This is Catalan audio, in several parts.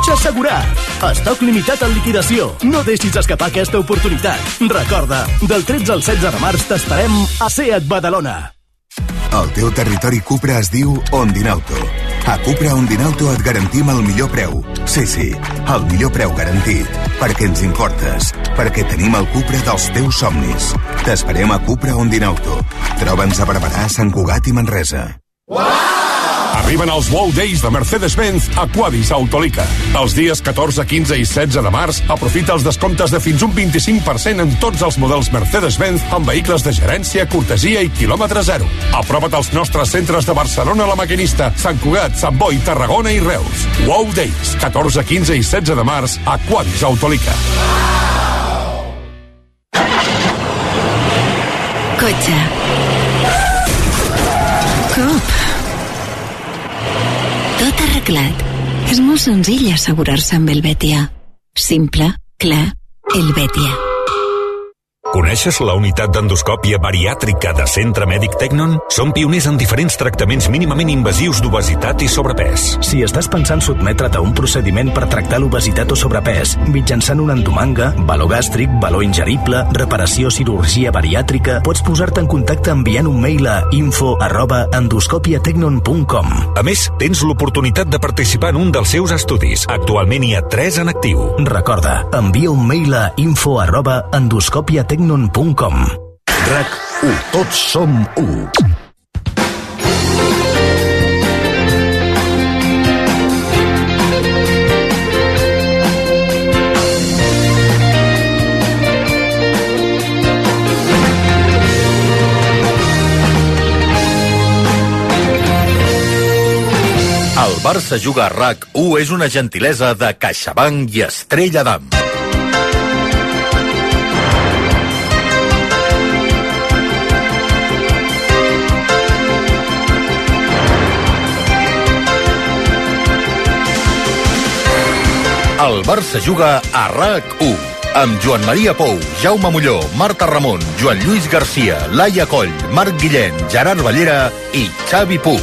cotxe assegurat. Estoc limitat en liquidació. No deixis escapar aquesta oportunitat. Recorda, del 13 al 16 de març t'esperem a Seat Badalona. El teu territori Cupra es diu Ondinauto. A Cupra Ondinauto et garantim el millor preu. Sí, el millor preu garantit. Perquè ens importes. Perquè tenim el Cupra dels teus somnis. T'esperem a Cupra Ondinauto. Troba'ns a Barberà, Sant Cugat i Manresa. Arriben els Wow Days de Mercedes-Benz a Quadis Autolica. Els dies 14, 15 i 16 de març aprofita els descomptes de fins un 25% en tots els models Mercedes-Benz amb vehicles de gerència, cortesia i quilòmetre zero. Apropa't als nostres centres de Barcelona, La Maquinista, Sant Cugat, Sant Boi, Tarragona i Reus. Wow Days, 14, 15 i 16 de març a Quadis Autolica. Cotxe. Cop. Tot arreglat. És molt senzill assegurar-se amb el Betia. Simple, clar, el Betia. Coneixes la unitat d'endoscòpia bariàtrica de Centre Mèdic Tecnon? Som pioners en diferents tractaments mínimament invasius d'obesitat i sobrepès. Si estàs pensant sotmetre't a un procediment per tractar l'obesitat o sobrepès, mitjançant una endomanga, baló gàstric, baló ingerible, reparació o cirurgia bariàtrica, pots posar-te en contacte enviant un mail a info@endoscopiatecnon.com. A més, tens l'oportunitat de participar en un dels seus estudis. Actualment hi ha 3 en actiu. Recorda, envia un mail a info@endoscopiatecnon.com. RAC1. Tots som 1. El Barça juga a RAC1 és una gentilesa de CaixaBank i Estrella d'Am. El Barça juga a RAC1 amb Joan Maria Pou, Jaume Molló, Marta Ramon, Joan Lluís Garcia, Laia Coll, Marc Guillén, Gerard Ballera i Xavi Puig.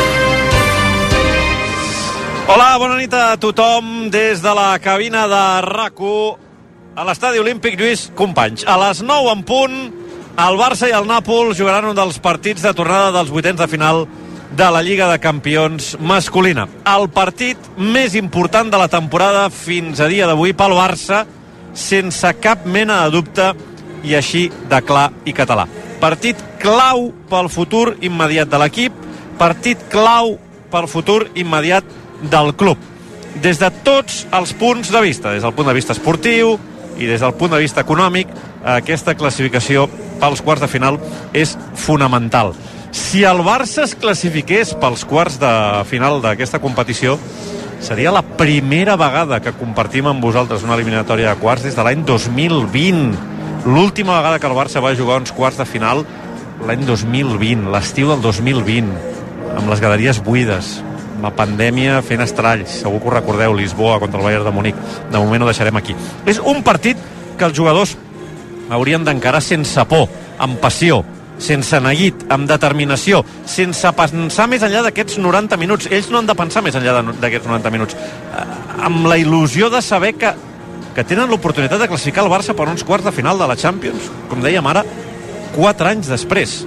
Hola, bona nit a tothom des de la cabina de RAC1 a l'Estadi Olímpic Lluís Companys. A les 9 en punt, el Barça i el Nàpols jugaran un dels partits de tornada dels vuitens de final de la Lliga de Campions masculina. El partit més important de la temporada fins a dia d'avui pel Barça, sense cap mena de dubte, i així de clar i català. Partit clau pel futur immediat de l'equip, partit clau pel futur immediat del club. Des de tots els punts de vista, des del punt de vista esportiu i des del punt de vista econòmic, aquesta classificació pels quarts de final és fonamental. Si el Barça es classifiqués pels quarts de final d'aquesta competició, seria la primera vegada que compartim amb vosaltres una eliminatòria de quarts des de l'any 2020. L'última vegada que el Barça va jugar uns quarts de final, l'any 2020, l'estiu del 2020, amb les graderies buides, amb la pandèmia fent estralls. Segur que ho recordeu, Lisboa contra el Bayern de Munic. De moment ho deixarem aquí. És un partit que els jugadors haurien d'encarar sense por, amb passió, sense neguit, amb determinació, sense pensar més enllà d'aquests 90 minuts. Ells no han de pensar més enllà d'aquests 90 minuts. Amb la il·lusió de saber que tenen l'oportunitat de classificar el Barça per uns quarts de final de la Champions, com dèiem ara, 4 anys després.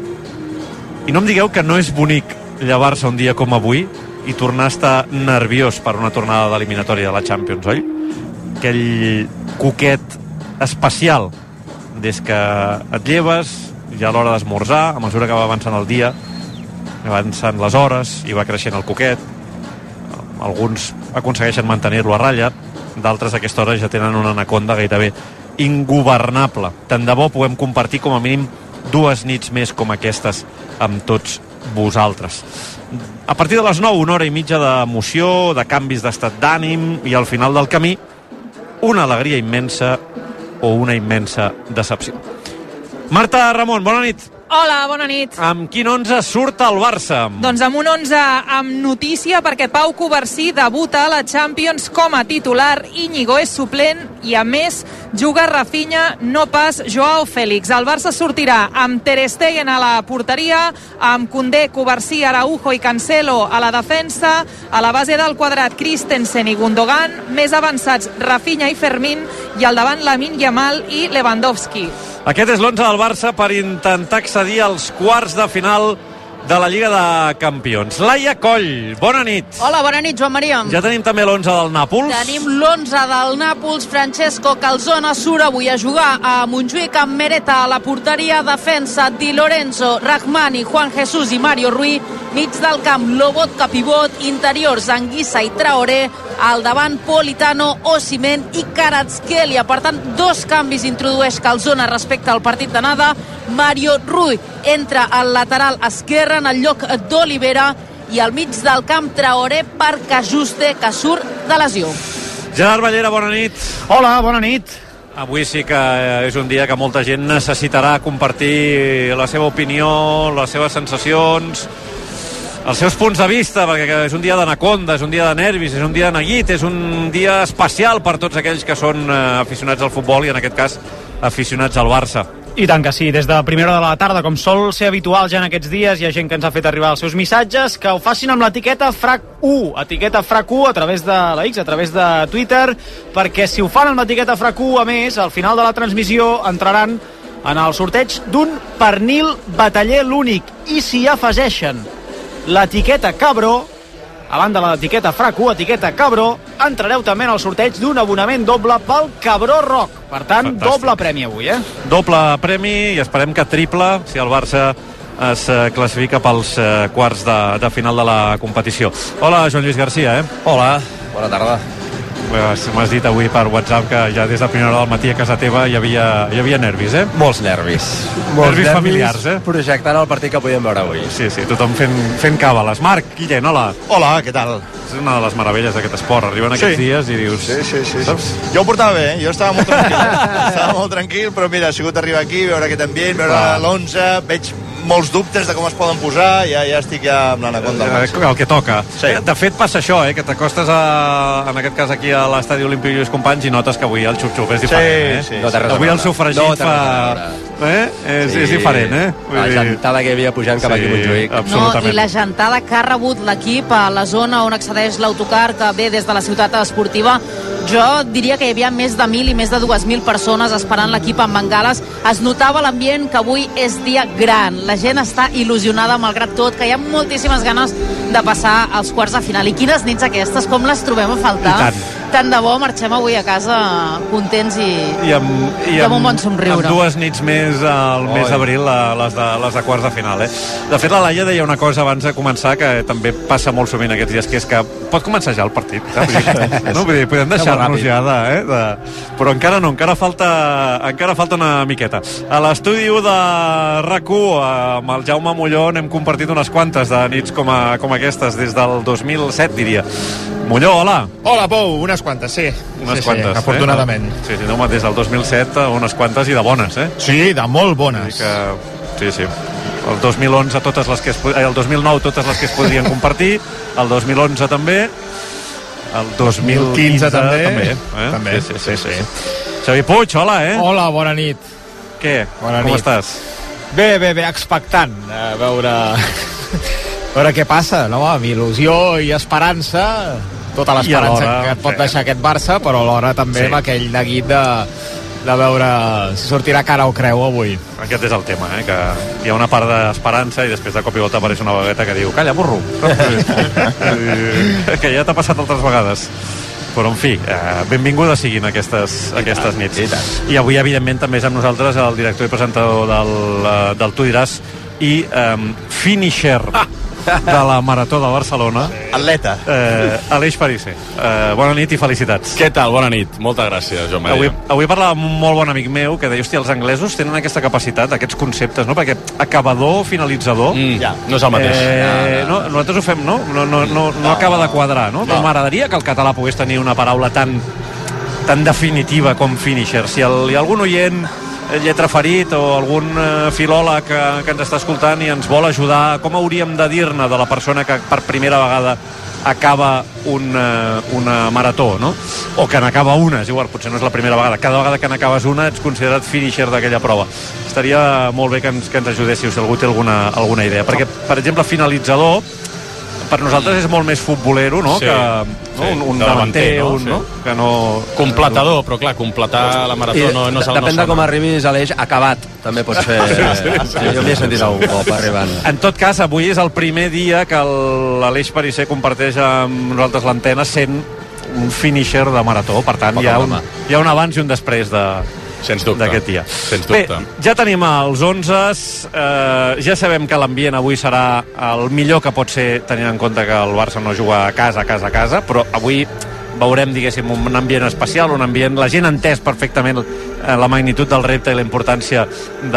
I no em digueu que no és bonic llevar-se un dia com avui i tornar a estar nerviós per una tornada d'eliminatòria de la Champions, oi? Aquell coquet especial des que et lleves, ja a l'hora d'esmorzar, a mesura que va avançant el dia, avancen les hores i va creixent el coquet. Alguns aconsegueixen mantenir-lo a ratlla, d'altres a aquesta hora ja tenen una anaconda gairebé ingovernable. Tant de bo puguem compartir com a mínim 2 nits més com aquestes amb tots vosaltres. A partir de les 9, 1 hora i mitja d'emoció, de canvis d'estat d'ànim i al final del camí una alegria immensa o una immensa decepció. Marta Ramon, bona nit. Hola, bona nit. Amb quin 11 surt el Barça? Doncs amb un 11 amb notícia, perquè Pau Covarsí debuta a la Champions com a titular, Íñigo és suplent i a més juga Rafinha, no pas Joao Félix. El Barça sortirà amb Ter Stegen a la porteria, amb Koundé, Covarsí, Araujo i Cancelo a la defensa, a la base del quadrat Christensen i Gundogan, més avançats Rafinha i Fermín, i al davant Lamine Yamal i Lewandowski. Aquest és l'11 del Barça per intentar accedir als quarts de final de la Lliga de Campions. Laia Coll, bona nit. Hola, bona nit, Joan Maria. Ja tenim també l'11 del Nàpols. Tenim l'11 del Nàpols. Francesco Calzona surt avui a jugar a Montjuïc amb Mereta a la porteria, defensa Di Lorenzo, Rahmani, Juan Jesús i Mario Rui, mig del camp Lobotka pivot, interiors Anguissa i Traoré, al davant Politano, Osimhen i Kvaratskhelia. Per tant, dos canvis introdueix Calzona respecte al partit d'anada. Mario Rui entra al lateral esquerre en el lloc d'Olivera i al mig del camp Traoré per Cajuste, que surt de lesió. Gerard Ballera, bona nit. Hola, bona nit. Avui sí que és un dia que molta gent necessitarà compartir la seva opinió, les seves sensacions, els seus punts de vista, perquè és un dia d'anaconda, és un dia de nervis, és un dia de neguit, és un dia especial per tots aquells que són aficionats al futbol i en aquest cas aficionats al Barça. I tant que sí, des de primera hora de la tarda, com sol ser habitual ja en aquests dies, hi ha gent que ens ha fet arribar els seus missatges, que ho facin amb l'etiqueta FRAC1, etiqueta FRAC1 a través de la X, a través de Twitter, perquè si ho fan amb l'etiqueta FRAC1, a més, al final de la transmissió entraran en el sorteig d'un pernil bataller l'únic. I si hi afegeixen l'etiqueta Cabró, a banda de l'etiqueta FRAC1, etiqueta Cabró, entrareu també en el sorteig d'un abonament doble pel Cabró Rock. Per tant, fantàstic. Doble premi avui, Doble premi i esperem que triple si el Barça es classifica pels quarts de final de la competició. Hola, Joan Lluís Garcia, Hola, bona tarda. M'has dit avui per WhatsApp que ja des de primera hora del matí a casa teva hi havia nervis, Molts nervis. Nervis familiars, Projectant el partit que podíem veure avui. Sí, tothom fent càbales. Marc Guillén, hola. Hola, què tal? És una de les meravelles d'aquest esport. Arriben aquests dies i dius... Sí. Jo ho portava bé, jo estava molt tranquil. Estava molt tranquil, però mira, ha sigut arribar aquí, veure aquest ambient, veure l'11, veig molts dubtes de com es poden posar, ja estic amb l'anaconda. El que toca. Sí. De fet, passa això, que t'acostes en aquest cas aquí a l'estadi Olímpic Lluís Companys i notes que avui el xup-xup és diferent, Sí. Avui el sofregit fa... És diferent, La gentada que hi havia pujant cap aquí a Montjuïc. No, i la gentada que ha rebut l'equip a la zona on accedeix l'autocar que ve des de la ciutat esportiva, jo diria que hi havia més de 1.000 i més de 2.000 persones esperant l'equip amb bengales. Es notava l'ambient que avui és dia gran. La gent està il·lusionada malgrat tot, que hi ha moltíssimes ganes de passar als quarts de final. I quines nits aquestes, com les trobem a faltar? Tant de bo marxem avui a casa contents i amb un bon somriure. Amb 2 nits més al mes d'abril, les de quarts de final. De fet, la Laia deia una cosa abans de començar que també passa molt sovint aquests dies, que és que pot començar ja el partit. Podem deixar-nos ja però encara no, encara falta una miqueta. A l'estudi de RAC1 amb el Jaume Molló n'hem compartit unes quantes de nits com aquestes des del 2007, diria. Molló, hola. Hola, Pou, unes quantes, sí. Unes quantes, afortunadament. Sí, no, des del 2007 unes quantes i de bones, Sí, de molt bones. Sí. El 2011 el 2009 totes les que es podrien compartir, el 2011 també, el 2015 també. També. Sí. Xavi Puig, hola, Hola, bona nit. Què? Com estàs? Bé, expectant a veure què passa, no? Amb il·lusió i esperança, tota l'esperança que et pot deixar aquest Barça, però alhora també amb aquell neguit de veure si sortirà cara o creu avui. Aquest és el tema, que hi ha una part d'esperança i després de cop i volta apareix una vagueta que diu calla, burro, que ja t'ha passat altres vegades. Però, en fi, benvinguda siguin aquestes nits. I avui, evidentment, també és amb nosaltres el director i presentador del Tu diràs i finisher de la Marató de Barcelona, atleta, Aleix Parise. Bona nit i felicitats. Què tal? Bona nit. Moltes gràcies, Joan Maria. Avui parlava amb un molt bon amic meu que deia, hòstia, els anglesos tenen aquesta capacitat, aquests conceptes, no? Perquè acabador, finalitzador... no és el mateix. Nosaltres ho fem, no? No acaba de quadrar, no? Però m'agradaria que el català pogués tenir una paraula tan definitiva com finisher. Si hi ha algun oient lletra ferit o algun filòleg que ens està escoltant i ens vol ajudar, com hauríem de dir-ne de la persona que per primera vegada acaba una marató, no? O que n'acaba una, és igual, potser no és la primera vegada. Cada vegada que n'acabes una ets considerat finisher d'aquella prova. Estaria molt bé que ens ajudéssiu si algú té alguna idea. Perquè, per exemple, finalitzador, per nosaltres és molt més futbolero, no? Sí, que un davanter, no? Que no... Completador, però clar, completar la marató no és el depèn de com arribis a l'eix acabat, també pots fer... Jo m'hi he sentit algun cop arribant. En tot cas, avui és el primer dia que l'Aleix Perisser comparteix amb nosaltres l'antena sent un finisher de marató, per tant hi ha un abans i un després d'aquest dia. Sens dubte. Bé, ja tenim els 11, ja sabem que l'ambient avui serà el millor que pot ser, tenint en compte que el Barça no juga a casa, però avui veurem, diguéssim, un ambient especial, un ambient... La gent ha entès perfectament la magnitud del repte i la importància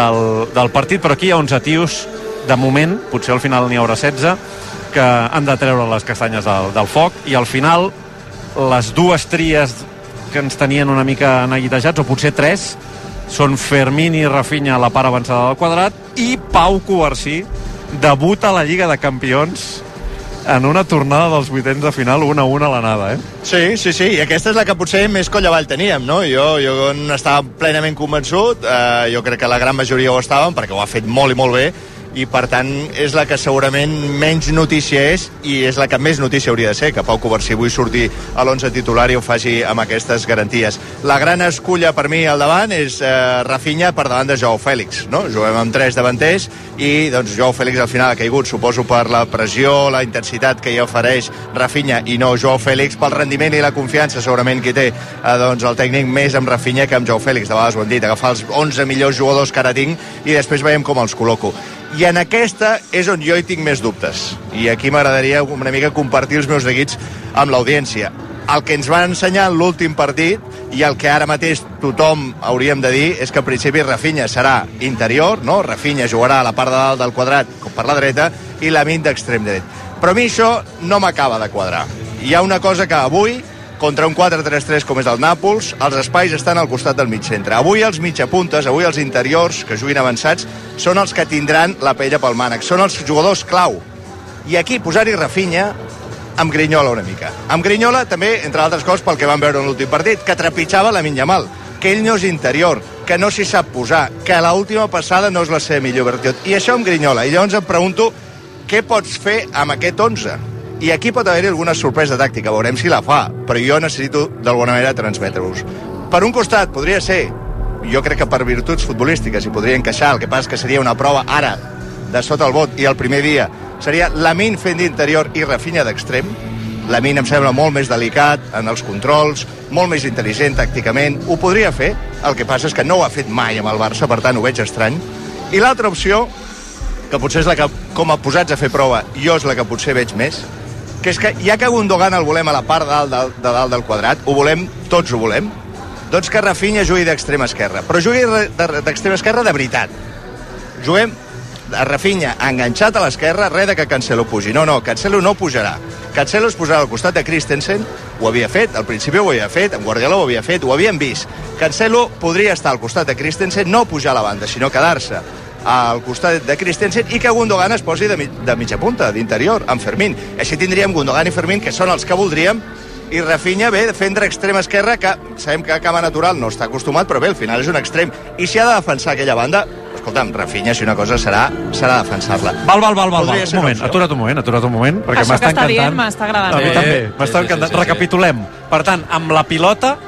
del partit, però aquí hi ha 11 tios, de moment, potser al final n'hi haurà 16, que han de treure les castanyes del foc, i al final les dues tries que ens tenien una mica neguitejats, o potser 3, són Fermín i Rafinha a la part avançada del quadrat, i Pau Covarsí debuta a la Lliga de Campions en una tornada dels vuitens de final 1-1 a l'anada, Sí, i aquesta és la que potser més coll avall teníem, no? Jo n'estava plenament convençut, jo crec que la gran majoria ho estaven, perquè ho ha fet molt i molt bé, i per tant és la que segurament menys notícia és, i és la que més notícia hauria de ser, que Pau Covarsí avui surti a l'11 titular i ho faci amb aquestes garanties. La gran esculla per mi al davant és Rafinha per davant de Joao Fèlix, no? Juguem amb 3 davanters i doncs Joao Fèlix al final ha caigut, suposo per la pressió, la intensitat que hi ofereix Rafinha i no Joao Fèlix, pel rendiment i la confiança segurament que té doncs el tècnic més amb Rafinha que amb Joao Fèlix. De vegades ho hem dit, agafar els 11 millors jugadors que ara tinc i després veiem com els col·loco. I en aquesta és on jo hi tinc més dubtes. I aquí m'agradaria una mica compartir els meus neguits amb l'audiència. El que ens van ensenyar en l'últim partit i el que ara mateix tothom hauríem de dir és que al principi Rafinha serà interior, no? Rafinha jugarà a la part de dalt del quadrat com per la dreta i Lamine d'extrem dret. Però a mi això no m'acaba de quadrar. Hi ha una cosa que avui, contra un 4-3-3 com és el Nàpols, els espais estan al costat del mig centre. Avui els mitjapuntes, avui els interiors que juguin avançats, són els que tindran la paella pel mànec, són els jugadors clau. I aquí posar-hi Rafinha amb Grinyola una mica. Amb Grinyola també, entre altres coses, pel que vam veure en l'últim partit, que trepitjava Lamine Yamal, que ell no és interior, que no s'hi sap posar, que l'última passada no és la seva millor virtut. I això amb Grinyola. I llavors em pregunto què pots fer amb aquest 11? I aquí pot haver-hi alguna sorpresa tàctica, veurem si la fa, però jo necessito d'alguna manera transmetre-vos. Per un costat podria ser, jo crec que per virtuts futbolístiques hi podria encaixar, el que passa que seria una prova ara de sota el bot i el primer dia seria Lamine fent d'interior i Rafinha d'extrem. Lamine em sembla molt més delicat en els controls, molt més intel·ligent tàcticament, ho podria fer, el que passa és que no ho ha fet mai amb el Barça, per tant ho veig estrany. I l'altra opció, que potser és la que, com a posats a fer prova, jo és la que potser veig més, que és que ja que Gundogan el volem a la part de dalt del quadrat, ho volem, tots ho volem, doncs que Rafinha jugui d'extrema esquerra, però jugui d'extrema esquerra de veritat. Juguem a Rafinha enganxat a l'esquerra, res de que Cancelo pugi. No, Cancelo no pujarà. Cancelo es posarà al costat de Christensen, ho havia fet, al principi ho havia fet, en Guardiola ho havia fet, ho havíem vist. Cancelo podria estar al costat de Christensen, no pujar a la banda, sinó quedar-se al costat de Christensen i que Gundogan es posi de mitja punta, d'interior, amb Fermín. Així tindríem Gundogan i Fermín, que són els que voldríem, i Rafinha ve defendre extrema esquerra, que sabem que a cama natural no està acostumat, però bé, al final és un extrem. I si ha de defensar aquella banda, escolta'm, Rafinha, si una cosa serà defensar-la. Val, atura't un moment, perquè això m'està que està dient encantant. m'està agradant. A mi també, m'està encantant. Recapitulem. Per tant, amb la pilota,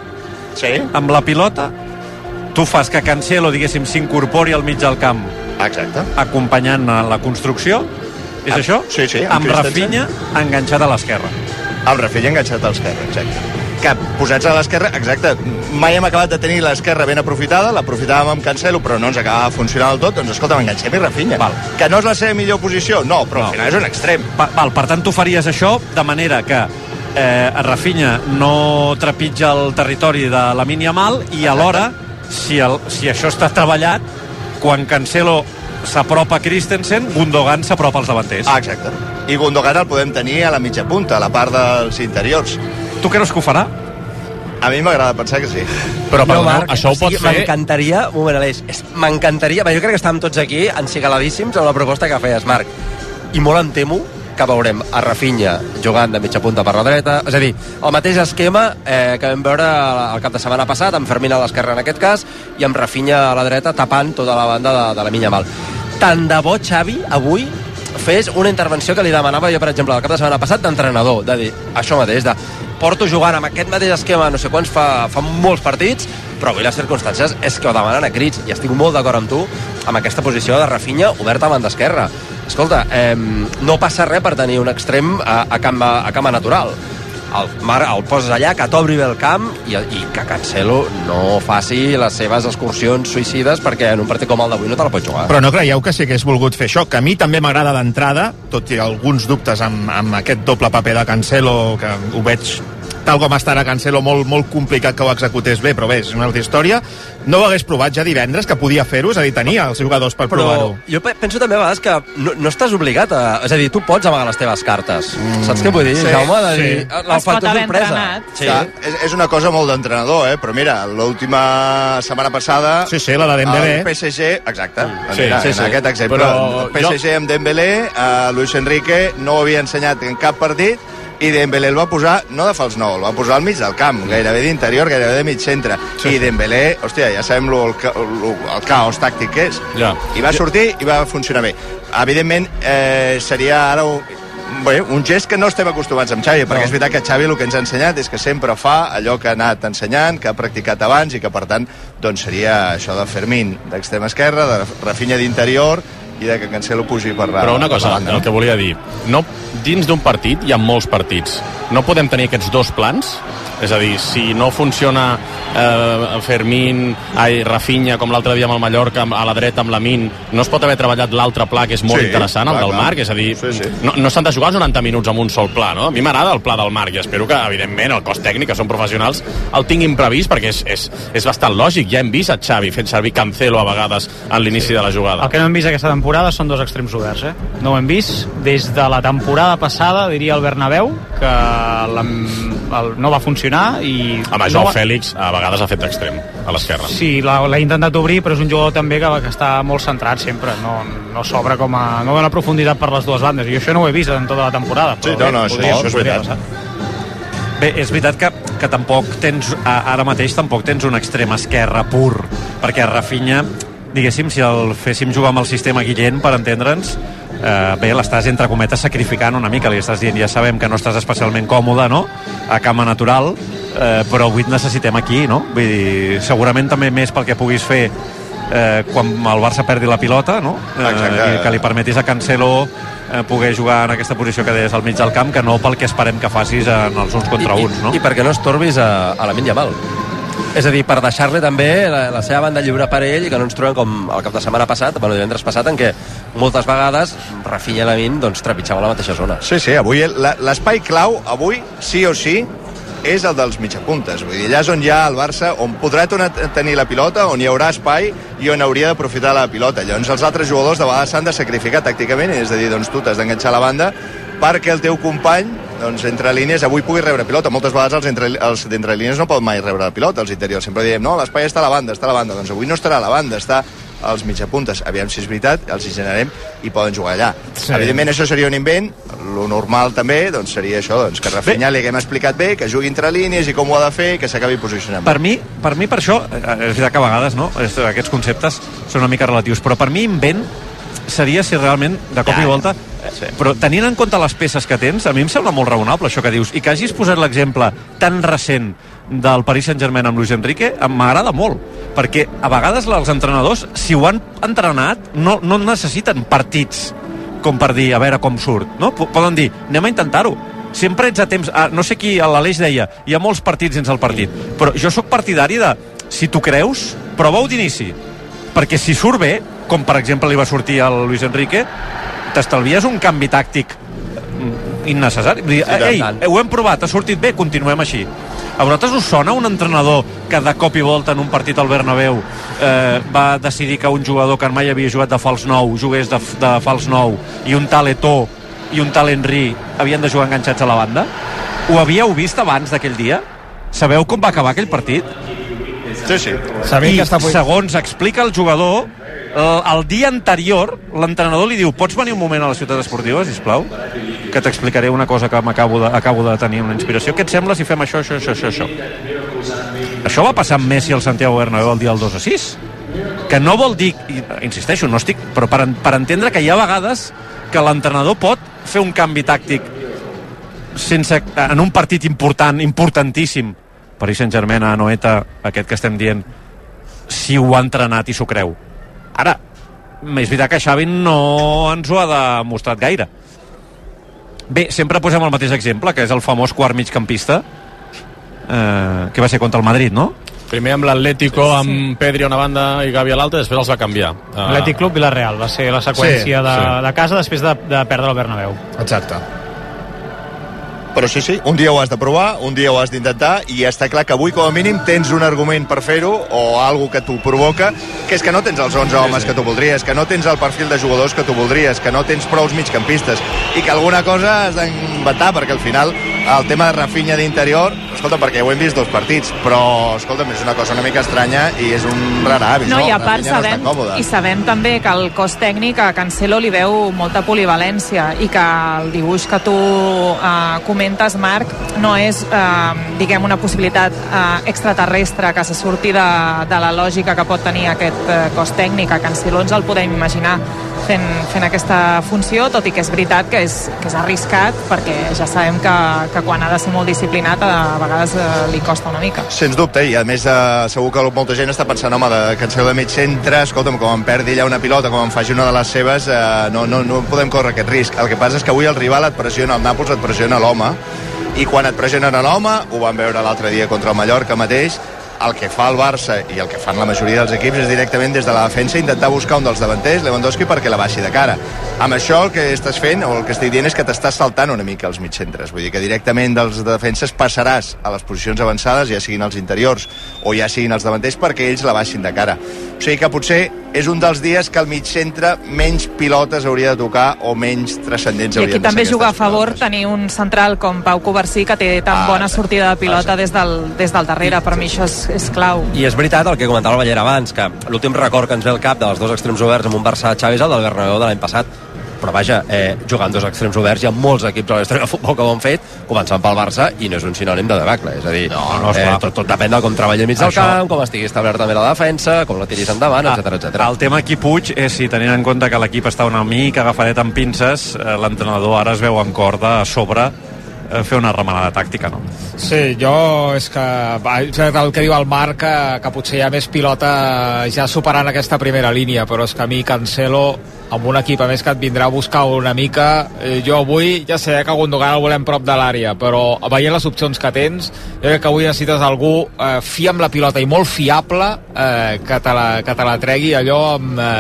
tu fas que Cancelo, diguéssim, s'incorpori al mig del camp. Exacte. Acompanyant la construcció. És això? Sí. Amb Rafinha enganxat a l'esquerra. Amb Rafinha enganxat a l'esquerra, exacte. Que posats a l'esquerra, exacte, mai hem acabat de tenir l'esquerra ben aprofitada, l'aprofitàvem amb Cancelo, però no ens acabava de funcionar del tot, doncs escolta, enganxem-hi Rafinha. Val. Que no és la seva millor posició, no, però al final és un extrem. Val, per tant, tu faries això de manera que Rafinha no trepitja el territori de Lamine Yamal i alhora, si això està treballat, quan Cancelo s'apropa a Christensen, Gundogan s'apropa als davanters. Exacte. I Gundogan el podem tenir a la mitja punta, a la part dels interiors. Tu creus que ho farà? A mi m'agrada pensar que sí. Però, perdoneu, això ho pot fer... M'encantaria, un moment, Aleix, m'encantaria, jo crec que estàvem tots aquí encigaladíssims amb la proposta que feies, Marc, i molt em temo que veurem a Rafinha jugant de mitja punta per la dreta, és a dir, el mateix esquema que vam veure el cap de setmana passat, amb Fermín a l'esquerra en aquest cas, i amb Rafinha a la dreta tapant tota la banda de la Lamine Yamal. Tant de bo, Xavi, avui fes una intervenció que li demanava jo, per exemple, el cap de setmana passat d'entrenador, de dir això mateix, de porto jugant amb aquest mateix esquema no sé quants fa molts partits, però avui les circumstàncies és que ho demanen a crits, i estic molt d'acord amb tu amb aquesta posició de Rafinha oberta a banda esquerra. Escolta, no passa res per tenir un extrem a camp natural. El poses allà, que t'obri bé el camp i que Cancelo no faci les seves excursions suïcides, perquè en un partit com el d'avui no te la pots jugar. Però no creieu que sí que hagués volgut fer això? Que a mi també m'agrada d'entrada, tot i alguns dubtes amb aquest doble paper de Cancelo, que ho veig tal com estarà Cancelo, molt complicat que ho executés bé, però bé, és una altra història. No ho hagués provat ja divendres, que podia fer-ho, és a dir, tenia els jugadors per provar-ho. Jo penso també a vegades que no estàs obligat a... És a dir, tu pots amagar les teves cartes. Saps què vull dir, Jaume? De dir, es pot haver entrenat. Sí. És una cosa molt d'entrenador, però mira, l'última setmana passada... Sí, la de Dembélé. El PSG, exacte, en aquest exemple. El PSG amb Dembélé, Luis Enrique no ho havia ensenyat en cap partit, i Dembélé el va posar, no de fals nou, el va posar al mig del camp, gairebé d'interior, gairebé de mig centre. I Dembélé, hòstia, ja sabem el caos tàctic que és. I va sortir i va funcionar bé. Evidentment, seria ara un gest que no estem acostumats amb Xavi, perquè és veritat que Xavi el que ens ha ensenyat és que sempre fa allò que ha anat ensenyant, que ha practicat abans, i que per tant doncs seria això de Fermín d'extrema esquerra, de Rafinha d'interior i de que Cancelo pugi per la... Però una cosa, el que volia dir, dins d'un partit hi ha molts partits. No podem tenir aquests dos plans? És a dir, si no funciona Rafinha, com l'altre dia amb el Mallorca, a la dreta amb Lamine, no es pot haver treballat l'altre pla, que és molt interessant, el del Marc? És a dir, no s'han de jugar els 90 minuts amb un sol pla, no? A mi m'agrada el pla del Marc i espero que, evidentment, el cos tècnic, que són professionals, el tinguin previst, perquè és bastant lògic. Ja hem vist a Xavi fent servir Cancelo a vegades en l'inici de la jugada. El que no hem vist aquesta temporada són dos extrems oberts, No ho hem vist des de la temporada passada, diria el Bernabéu, que no va funcionar i... Home, Joao Fèlix a vegades ha fet d'extrem a l'esquerra. Sí, l'ha intentat obrir, però és un jugador també que està molt centrat sempre, no s'obre no dona profunditat per les dues bandes, i això no ho he vist en tota la temporada. Sí, això és veritat. Bé, és veritat que tampoc tens, ara mateix tampoc tens un extrem esquerre pur, perquè Rafinha, diguéssim, si el féssim jugar amb el sistema Guillén, per entendre'ns, bé, l'estàs entre cometes sacrificant una mica, li estàs dient, ja sabem que no estàs especialment còmode, no?, a cama natural, però avui et necessitem aquí, no? Vull dir, segurament també més pel que puguis fer quan el Barça perdi la pilota, no? Que li permetis a Cancelo poder jugar en aquesta posició que deies al mig del camp, que no pel que esperem que facis en els uns contra uns, no? I perquè no estorbis a Lamine Yamal. És a dir, per deixar-li també la seva banda lliure per ell, i que no ens trobem com el cap de setmana passat, divendres passat, en què moltes vegades Rafinha i Lamine trepitjaven la mateixa zona. Sí, avui l'espai clau, avui, sí o sí, és el dels mitjapuntes. Vull dir, allà és on hi ha el Barça, on podrà tenir la pilota, on hi haurà espai i on hauria d'aprofitar la pilota. Llavors els altres jugadors de vegades s'han de sacrificar tàcticament, és a dir, doncs tu t'has d'enganxar la banda perquè el teu company, doncs, entre línies, avui pugui rebre pilota. Moltes vegades els d'entre línies no poden mai rebre la pilota, els interiors. Sempre diem, no, l'espai està a la banda. Doncs avui no estarà a la banda, està als mitjapuntes. Aviam si és veritat, els hi generem i poden jugar allà. Sí. Evidentment, això seria un invent. Lo normal també doncs, seria això, doncs, que Rafinha li haguem explicat bé, que jugui entre línies i com ho ha de fer i que s'acabi posicionant. Per mi, per això, és veritat que a vegades no, aquests conceptes són una mica relatius, però per mi invent seria si realment, de cop i volta... Sí. Però tenint en compte les peces que tens, a mi em sembla molt raonable això que dius, i que hagis posat l'exemple tan recent del Paris Saint-Germain amb Luis Enrique, m'agrada molt, perquè a vegades els entrenadors, si ho han entrenat, no necessiten partits com per dir, a veure com surt, no? Poden dir, anem a intentar-ho. Sempre ets a temps... no sé qui, l'Aleix deia, hi ha molts partits dins el partit, però jo sóc partidari de, si tu creus, prova-ho d'inici, perquè si surt bé, com per exemple li va sortir al Luis Enrique, t'estalvies un canvi tàctic innecessari. Ei, ho hem provat, ha sortit bé, continuem així. A vosaltres us sona un entrenador que de cop i volta en un partit al Bernabéu va decidir que un jugador que mai havia jugat de fals nou jugués de fals nou, i un tal Eto'o i un tal Henry havien de jugar enganxats a la banda? Ho havíeu vist abans d'aquell dia? Sabeu com va acabar aquell partit? Sí. I segons explica el jugador, el dia anterior l'entrenador li diu: pots venir un moment a la ciutat esportiva, sisplau, que t'explicaré una cosa que acabo de tenir una inspiració. Què et sembla si fem això? Això va passar amb Messi al Santiago Bernabéu el dia del 2-6, que no vol dir, insisteixo, no estic, però per entendre que hi ha vegades que l'entrenador pot fer un canvi tàctic en un partit importantíssim, Paris Saint-Germain a Anoeta, aquest que estem dient, si ho ha entrenat i s'ho creu. Ara, és veritat que Xavi no ens ho ha demostrat gaire. Bé, sempre posem el mateix exemple, que és el famós quart migcampista, que va ser contra el Madrid, no? Primer amb l'Atlético, amb Pedri a una banda i Gavi a l'altra, després els va canviar. Atlètic Club Villarreal va ser la seqüència de casa després de perdre el Bernabéu. Exacte. Però sí, un dia ho has de provar, un dia ho has d'intentar, i està clar que avui com a mínim tens un argument per fer-ho, o algo que t'ho provoca, que és que no tens els 11 homes que tu voldries, que no tens el perfil de jugadors que tu voldries, que no tens prous migcampistes, i que alguna cosa has d'inventar, perquè al final el tema de Rafinha d'interior, escolta, perquè ho hem vist 2 partits, però escolta, és una cosa una mica estranya i és un rar avis, no? I a part sabem també que el cos tècnic a Cancelo li veu molta polivalència, i que el dibuix que tu comentes, Marc, no és diguem una possibilitat extraterrestre que se surti de la lògica que pot tenir aquest cos tècnic. A Cancelo ens el podem imaginar fent aquesta funció, tot i que és veritat que és arriscat, perquè ja sabem que quan ha de ser molt disciplinat a vegades li costa una mica. Sens dubte, i a més segur que molta gent està pensant, home, de Cancelo de mig centre, escolta'm, com em perdi allà una pilota, com em faci una de les seves, no podem córrer aquest risc. El que passa és que avui el rival et pressiona, el Nàpols et pressiona l'home, i quan et pressionen a l'home, ho vam veure l'altre dia contra el Mallorca mateix, el que fa el Barça i el que fan la majoria dels equips és directament des de la defensa intentar buscar un dels davanters, Lewandowski, perquè la baixi de cara. Amb això el que estàs fent, o el que estic dient, és que t'estàs saltant una mica els mitjcentres, vull dir que directament dels defenses passaràs a les posicions avançades, ja siguin els interiors o ja siguin els davanters, perquè ells la baixin de cara. O sigui que potser és un dels dies que el mitjcentre menys pilotes hauria de tocar o menys transcendents haurien de ser. I aquí també juga a favor tenir un central com Pau Covarsí, que té tan bona sortida de pilota des del darrere. Per mi això és clau. I és veritat el que comentava el Ballera abans, que l'últim record que ens ve al cap dels 2 extrems oberts amb un Barça Xavi és el del Bernabéu de l'any passat. Però vaja, jugant 2 extrems oberts hi ha molts equips a la història del futbol que ho han fet, començant pel Barça, i no és un sinònim de debacle, és a dir, tot depèn de com treballi al mig del camp, com estigui establert també la defensa, com la tiris endavant, etc. El tema aquí, Puig, és si tenint en compte que l'equip està una mica agafadet amb pinces, l'entrenador ara es veu en corda a sobre fer una remenada tàctica, no? Sí, és que el que diu el Marc, que potser hi ha més pilota ja superant aquesta primera línia, però és que a mi Cancelo, amb un equip a més que et vindrà a buscar una mica, jo avui ja sé que Gundogan el volem prop de l'àrea, però veient les opcions que tens, jo crec que avui necessites algú fi amb la pilota i molt fiable, que te la tregui allò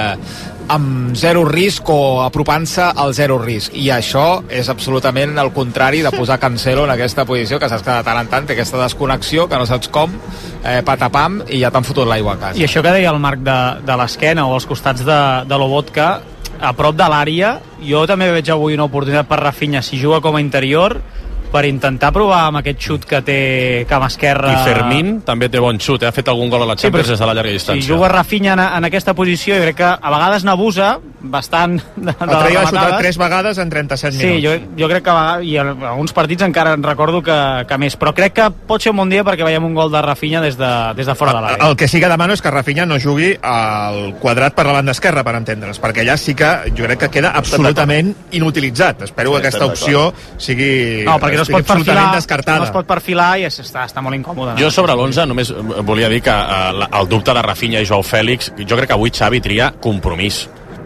amb zero risc o apropant-se al zero risc, i això és absolutament el contrari de posar Cancelo en aquesta posició, que saps que de tant en tant té aquesta desconnexió, que no saps com, patapam, i ja t'han fotut l'aigua a casa. I això que deia el Marc de l'esquena o als costats de Lobotka, a prop de l'àrea, jo també veig avui una oportunitat per Rafinha, si juga com a interior, per intentar provar amb aquest xut que té cama esquerra. I Fermín també té bon xut, ha fet algun gol a la Champions des de la llarga distància. Si juga Rafinha en aquesta posició, jo crec que a vegades n'abusa bastant de l'altre dia ha xutat 3 vegades en 37 minuts. Sí, jo crec que i en alguns partits encara en recordo que més, però crec que pot ser un bon dia perquè veiem un gol de Rafinha des de fora de l'àrea. El que sí que demano és que Rafinha no jugui al quadrat per la banda esquerra, per entendre's, perquè allà sí que jo crec que queda absolutament inutilitzat. Espero que aquesta opció sigui... No, perquè no es pot perfilar, descartada. no es pot perfilar i està molt incòmode. Jo sobre l'11 només volia dir que el dubte de Rafinha i Joao Fèlix, jo crec que avui Xavi tria compromís.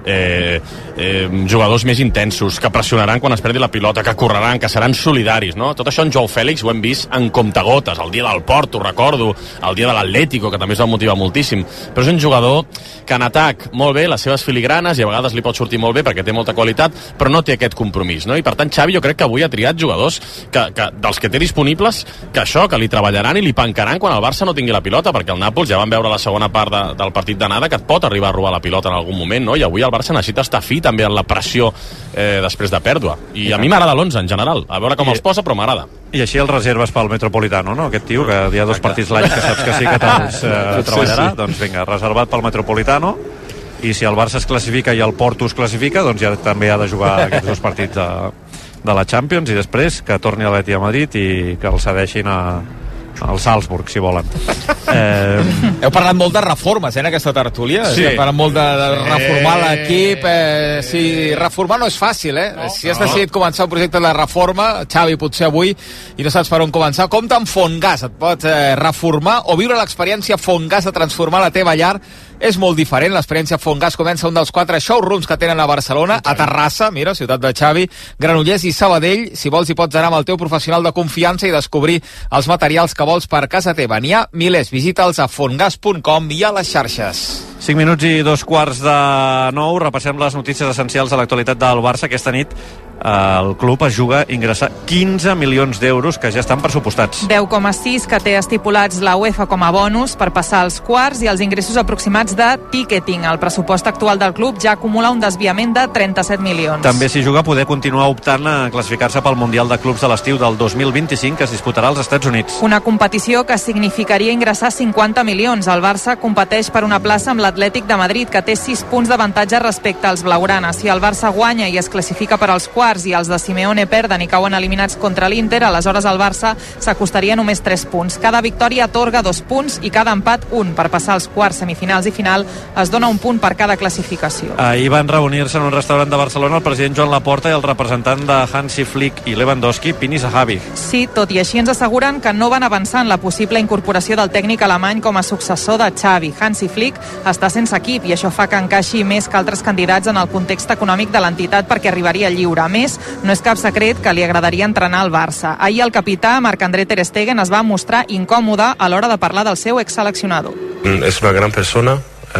Jugadors més intensos, que pressionaran quan es perdi la pilota, que correran, que seran solidaris, no? Tot això en Joao Fèlix ho hem vist en comptagotes, el dia del Porto, recordo, el dia de l'Atlético, que també es va motivar moltíssim, però és un jugador que en atac molt bé, les seves filigranes, i a vegades li pot sortir molt bé perquè té molta qualitat, però no té aquest compromís, no? I per tant Xavi jo crec que avui ha triat jugadors dels que té disponibles, que li treballaran i li pancaran quan el Barça no tingui la pilota, perquè el Nàpols ja vam veure la segona part del partit d'anada que et pot arribar a robar la pilota en algun moment, no? I avui el Barça necessita estar fi també en la pressió després de pèrdua. I a mi m'agrada l'11 en general, a veure com els posa, però m'agrada. I així el reserves pel Metropolitano, no? Aquest tio, que hi ha 2 partits l'any que saps que sí que te'ls treballarà, doncs vinga, reservat pel Metropolitano, i si el Barça es classifica i el Porto es classifica, doncs ja també ha de jugar aquests 2 partits de la Champions, i després que torni a l'Eti a Madrid i que el cedeixin al Salzburg, si volen. Heu parlat molt de reformes, en aquesta tertúlia. Sí. Heu parlat molt de reformar l'equip. Si reformar no és fàcil, si has decidit començar un projecte de reforma, Xavi, potser avui, i no saps per on començar, compta amb Fontgas. Et pot reformar o viure l'experiència Fontgas de transformar la teva llar. És molt diferent. L'experiència Fontgas comença un dels 4 showrooms que tenen a Barcelona, a Terrassa, mira, ciutat de Xavi, Granollers i Sabadell. Si vols, hi pots anar amb el teu professional de confiança i descobrir els materials que vols per casa teva. N'hi ha milers. Visita'ls a fontgas.com i a les xarxes. 5 minuts i 2:45. Repassem les notícies essencials de l'actualitat del Barça. Aquesta nit el club es juga a ingressar 15 milions d'euros que ja estan pressupostats. 10,6 que té estipulats la UEFA com a bonus per passar als quarts i els ingressos aproximats de ticketing. El pressupost actual del club ja acumula un desviament de 37 milions. També s'hi juga a poder continuar optant a classificar-se pel Mundial de Clubs de l'estiu del 2025 que es disputarà als Estats Units. Una competició que significaria ingressar 50 milions. El Barça competeix per una plaça amb l'Atlètic de Madrid, que té 6 punts d'avantatge respecte als blaugranes. Si el Barça guanya i es classifica per als quarts i els de Simeone perden i cauen eliminats contra l'Inter, aleshores el Barça s'acostaria només 3 punts. Cada victòria atorga 2 punts i cada empat 1. Per passar als quarts, semifinals i final es dona 1 punt per cada classificació. Ahir van reunir-se en un restaurant de Barcelona el president Joan Laporta i el representant de Hansi Flick i Lewandowski, Pini Zahavi. Sí, tot i així ens asseguren que no van avançar en la possible incorporació del tècnic alemany com a successor de Xavi. Hansi Flick està sense equip i això fa que encaixi més que altres candidats en el context econòmic de l'entitat perquè arribaria lliure. A més, no és cap secret que li agradaria entrenar el Barça. Ahir el capità Marc-André Ter Stegen es va mostrar incòmode a l'hora de parlar del seu exseleccionador. Es una gran persona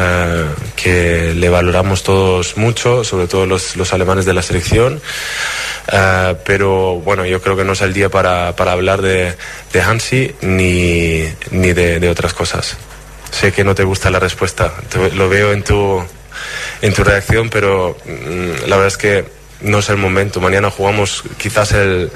que le valoramos todos mucho, sobre todo los alemanes de la selección, pero bueno, yo creo que no es el día para hablar de Hansi ni de otras cosas. Sé que no te gusta la respuesta, lo veo en tu reacción, pero la verdad es que no es el momento. Mañana jugamos quizás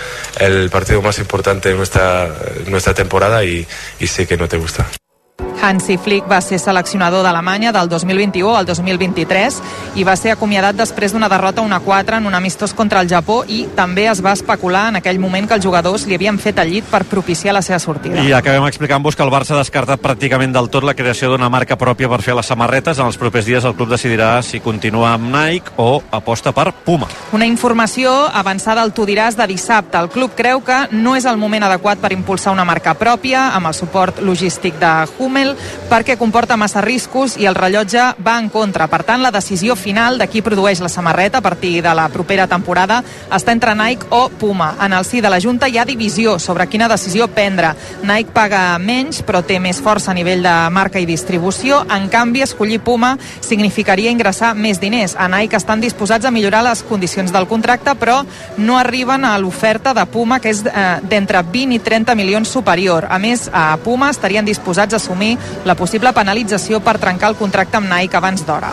el partido más importante de nuestra temporada y sé que no te gusta. Hansi Flick va ser seleccionador d'Alemanya del 2021 al 2023 i va ser acomiadat després d'una derrota 1-4 en un amistós contra el Japó, i també es va especular en aquell moment que els jugadors li havien fet el llit per propiciar la seva sortida. I acabem explicant-vos que el Barça ha descartat pràcticament del tot la creació d'una marca pròpia per fer les samarretes. En els propers dies el club decidirà si continua amb Nike o aposta per Puma. Una informació avançada al Tu diràs de dissabte. El club creu que no és el moment adequat per impulsar una marca pròpia amb el suport logístic de Hummel, perquè comporta massa riscos i el rellotge va en contra. Per tant, la decisió final de qui produeix la samarreta a partir de la propera temporada està entre Nike o Puma. En el si de la Junta hi ha divisió sobre quina decisió prendre. Nike paga menys, però té més força a nivell de marca i distribució. En canvi, escollir Puma significaria ingressar més diners. A Nike estan disposats a millorar les condicions del contracte, però no arriben a l'oferta de Puma, que és d'entre 20 i 30 milions superior. A més, a Puma estarien disposats a assumir la possible penalització per trencar el contracte amb Nike abans d'hora.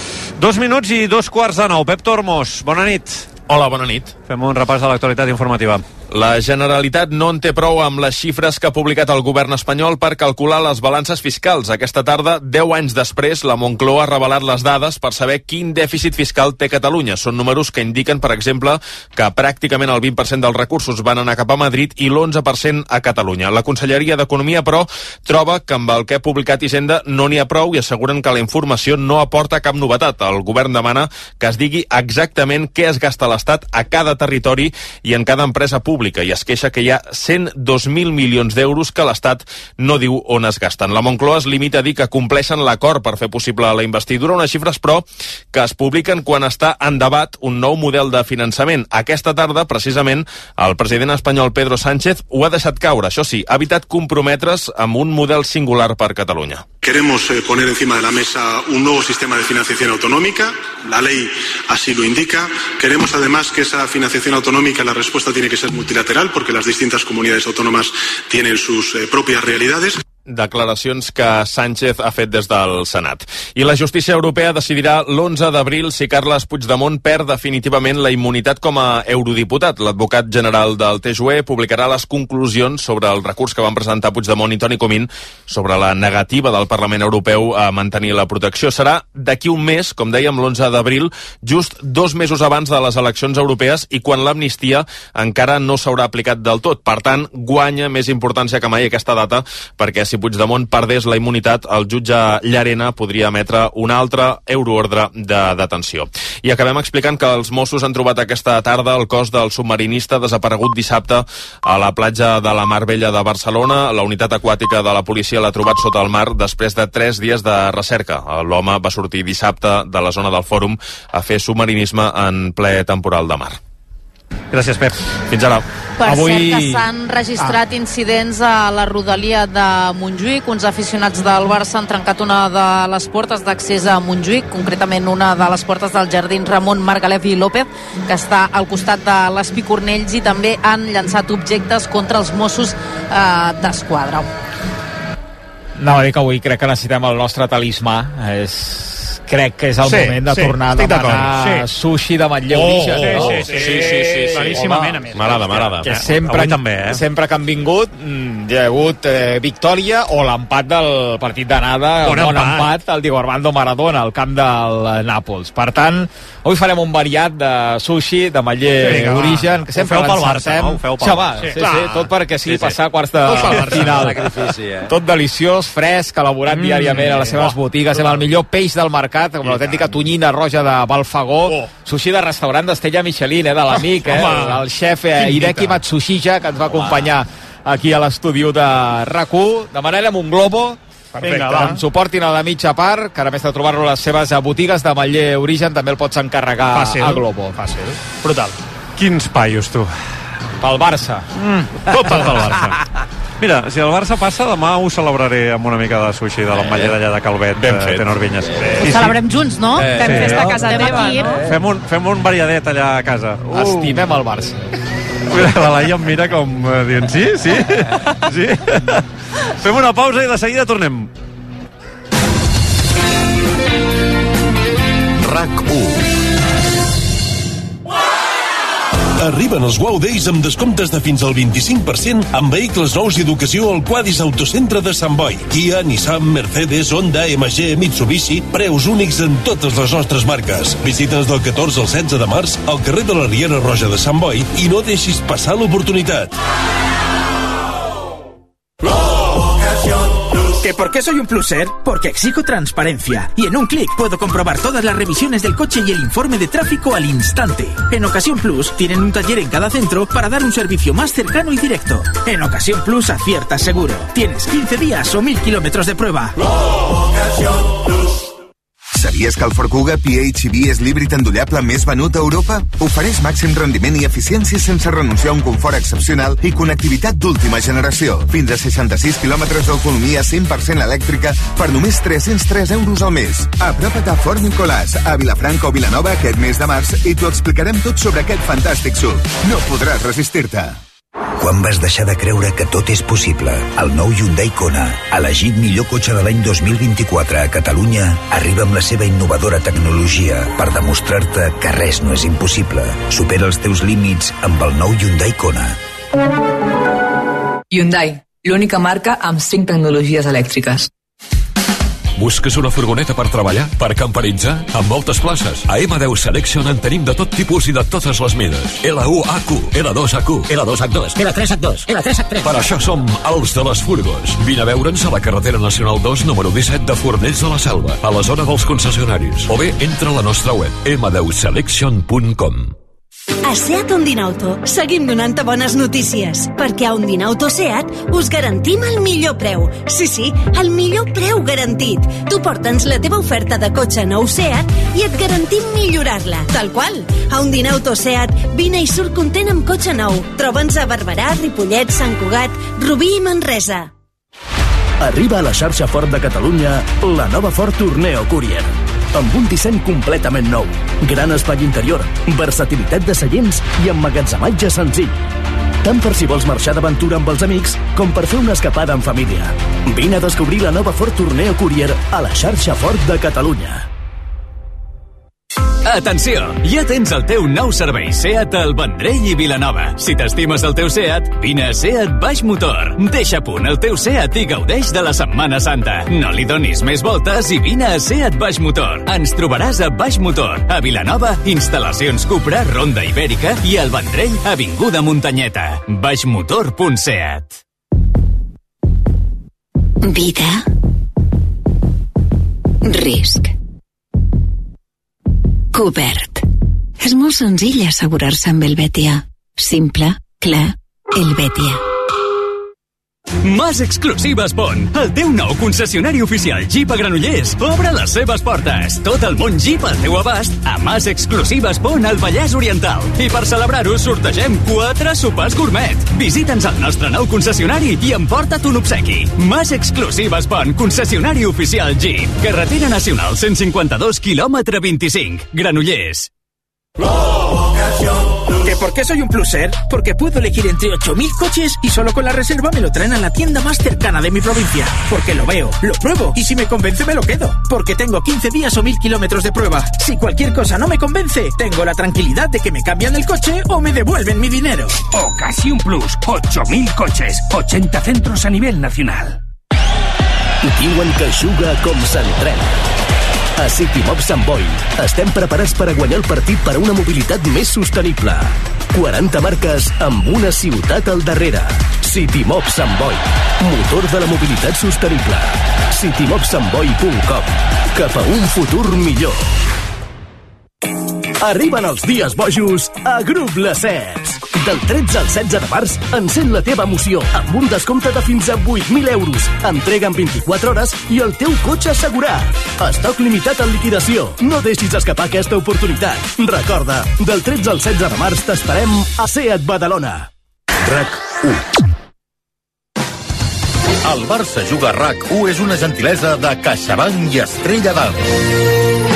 2 minuts i 2:15. Pep Tormos, bona nit. Hola, bona nit. Fem un repàs de l'actualitat informativa. La Generalitat no en té prou amb les xifres que ha publicat el govern espanyol per calcular les balances fiscals. Aquesta tarda, 10 anys després, la Moncloa ha revelat les dades per saber quin dèficit fiscal té Catalunya. Són números que indiquen, per exemple, que pràcticament el 20% dels recursos van anar cap a Madrid i l'11% a Catalunya. La Conselleria d'Economia, però, troba que amb el que ha publicat Hisenda no n'hi ha prou i asseguren que la informació no aporta cap novetat. El govern demana que es digui exactament què es gasta l'Estat a cada territori i en cada empresa pública, i es queixa que hi ha 102.000 milions d'euros que l'Estat no diu on es gasten. La Moncloa es limita a dir que compleixen l'acord per fer possible la investidura, unes xifres, però, que es publiquen quan està en debat un nou model de finançament. Aquesta tarda, precisament, el president espanyol Pedro Sánchez ho ha deixat caure. Això sí, ha evitat comprometre's amb un model singular per Catalunya. Queremos poner encima de la mesa un nuevo sistema de financiación autonómica, la ley así lo indica. Queremos además que esa financiación autonómica, la respuesta tiene que ser multilateral porque las distintas comunidades autónomas tienen sus propias realidades. declaracions que Sánchez ha fet des del Senat. I la justícia europea decidirà l'11 d'abril si Carles Puigdemont perd definitivament la immunitat com a eurodiputat. L'advocat general del TJUE publicarà les conclusions sobre el recurs que van presentar Puigdemont i Toni Comín sobre la negativa del Parlament Europeu a mantenir la protecció. Serà d'aquí un mes, com dèiem, l'11 d'abril, just 2 mesos abans de les eleccions europees i quan l'amnistia encara no s'haurà aplicat del tot. Per tant, guanya més importància que mai aquesta data, perquè si Puigdemont perdés la immunitat, el jutge Llarena podria emetre un altre euroordre de detenció. I acabem explicant que els Mossos han trobat aquesta tarda el cos del submarinista desaparegut dissabte a la platja de la Mar Bella de Barcelona. La unitat aquàtica de la policia l'ha trobat sota el mar després de 3 dies de recerca. L'home va sortir dissabte de la zona del Fòrum a fer submarinisme en ple temporal de mar. Gràcies, Pep. Fins ara. Per cert que s'han registrat incidents a la rodalia de Montjuïc. Uns aficionats del Barça han trencat una de les portes d'accés a Montjuïc, concretament una de les portes del jardins Ramon Margalef i López, que està al costat de l'Espicornells, i també han llançat objectes contra els Mossos d'Esquadra. Anava a dir que avui crec que necessitem el nostre talismà. Crec que és el moment de tornar a demanar sushi de Manlleu Origen, no? Sí. Claríssimament, a més. M'agrada. Que sempre que han vingut hi ha hagut victòria o l'empat del partit d'anada, bon empat al Diego Armando Maradona al camp del Nàpols. Per tant, avui farem un variat de sushi de Manlleu Origen, que sempre l'encertem. Tot perquè sigui passar quarts de final. Tot deliciós, fresc, elaborat diàriament a les seves botigues, amb el millor peix del mercat, com l'autèntica tonyina roja de Balfagó, sushi de restaurant d'Estella Michelin, de l'amic, el xef Hideki Matsushija, que ens va acompanyar aquí a l'estudi de RAC1. Demanarem un globo, que ens suportin a la mitja part, que a més de trobar-lo a les seves botigues de Manlleu Origen també el pots encarregar a Globo. Fàcil. Brutal. Quins paios, tu. Pel Barça. Tot pel Barça. Mira, si el Barça passa, demà ho celebraré amb una mica de sushi de l'Ametller d'allà de Calvet, Tenor Vinyes. Ho celebrem junts, no? Fem festa a casa teva, no? Fem un variadet allà a casa. Estimem el Barça. La Laia em mira com dient sí. Fem una pausa i de seguida tornem. RAC1. Arriben els Wow Days amb descomptes de fins al 25% en vehicles nous i educació al Quadis Autocentre de Sant Boi. Kia, Nissan, Mercedes, Honda, MG, Mitsubishi, preus únics en totes les nostres marques. Visita'ns del 14 al 16 de març al carrer de la Riera Roja de Sant Boi i no deixis passar l'oportunitat. ¿Que por qué soy un pluser? Porque exijo transparencia. Y en un clic puedo comprobar todas las revisiones del coche y el informe de tráfico al instante. En Ocasión Plus tienen un taller en cada centro para dar un servicio más cercano y directo. En Ocasión Plus aciertas seguro. Tienes 15 días o 1000 kilómetros de prueba. Sabies que el Ford Kuga PHEV és l'híbrid endollable més venut a Europa? Ofereix màxim rendiment i eficiència sense renunciar a un confort excepcional i connectivitat d'última generació. Fins a 66 quilòmetres d'autonomia 100% elèctrica per només 303 euros al mes. Apropa't a Ford Nicolàs, a Vilafranca o Vilanova aquest mes de març i t'ho explicarem tot sobre aquest fantàstic SUV. No podràs resistir-te. Quan vas deixar de creure que tot és possible? El nou Hyundai Kona, elegit millor cotxe de l'any 2024 a Catalunya, arriba amb la seva innovadora tecnologia per demostrar-te que res no és impossible. Supera els teus límits amb el nou Hyundai Kona. Hyundai, l'única marca amb 5 tecnologies elèctriques. Busques una furgoneta per treballar? Per camperitzar? Amb moltes places. A M10 Selection en tenim de tot tipus i de totes les mides. L1HQ, L2HQ, L2H2, L3H2, L3H3. Per això som els de les furgos. Vine a veure'ns a la carretera nacional 2, número 17 de Fornells de la Selva, a la zona dels concessionaris. O bé, entra a la nostra web, m10selection.com. A SEAT Ondinauto seguim donant-te bones notícies, perquè a Ondinauto SEAT us garantim el millor preu. Sí, el millor preu garantit. Tu porta'ns la teva oferta de cotxe nou SEAT i et garantim millorar-la, tal qual. A Ondinauto SEAT, vine i surt content amb cotxe nou. Troba'ns a Barberà, Ripollet, Sant Cugat, Rubí i Manresa. Arriba a la xarxa Ford de Catalunya la nova Ford Tourneo Courier. Amb un disseny completament nou, gran espai interior, versatilitat de seients i emmagatzematge senzill. tant per si vols marxar d'aventura amb els amics com per fer una escapada en família. Vine a descobrir la nova Ford Tourneo Courier a la xarxa Ford de Catalunya. Atenció! Ja tens el teu nou servei SEAT al Vendrell i Vilanova. Si t'estimes el teu SEAT, vine a SEAT Baix Motor. Deixa a punt el teu SEAT i gaudeix de la Setmana Santa. No li donis més voltes i vine a SEAT Baix Motor. Ens trobaràs a Baix Motor, a Vilanova, instal·lacions Cupra, Ronda Ibèrica i al Vendrell, avinguda Muntanyeta. baixmotor.seat. Vida. Risc. Cobert. És molt senzill assegurar-se amb el Betia. Simple, clar, el Betia. Mas Exclusives Pont, el teu nou concessionari oficial Jeep a Granollers, obre les seves portes. Tot el món Jeep al teu abast a Mas Exclusives Pont al Vallès Oriental. I per celebrar-ho sortegem 4 sopars gourmet. Visita'ns al nostre nou concessionari i emporta't un obsequi. Mas Exclusives Pont, concessionari oficial Jeep. Carretera Nacional 152, quilòmetre 25, Granollers. ¿Que por qué soy un pluser? Porque puedo elegir entre 8.000 coches y solo con la reserva me lo traen a la tienda más cercana de mi provincia. Porque lo veo, lo pruebo y si me convence me lo quedo. Porque tengo 15 días o 1.000 kilómetros de prueba. Si cualquier cosa no me convence, tengo la tranquilidad de que me cambian el coche o me devuelven mi dinero. Ocasión Plus, 8.000 coches, 80 centros a nivel nacional. Diuen que juga com s'entrena. A Citymob Sant Boi estem preparats per a guanyar el partit per a una mobilitat més sostenible. 40 marques amb una ciutat al darrere. Citymob Sant Boi, motor de la mobilitat sostenible. citymobsantboi.com. Cap a un futur millor. Arriben els dies bojos a Grup Les Sets. Del 13 al 16 de març, encén la teva emoció amb un descompte de fins a 8.000 euros. Entrega en 24 hores i el teu cotxe assegurat. Estoc limitat en liquidació. No deixis escapar aquesta oportunitat. Recorda, del 13 al 16 de març t'esperem a SEAT Badalona. RAC1. El Barça juga a RAC1 és una gentilesa de CaixaBank i Estrella d'Alt.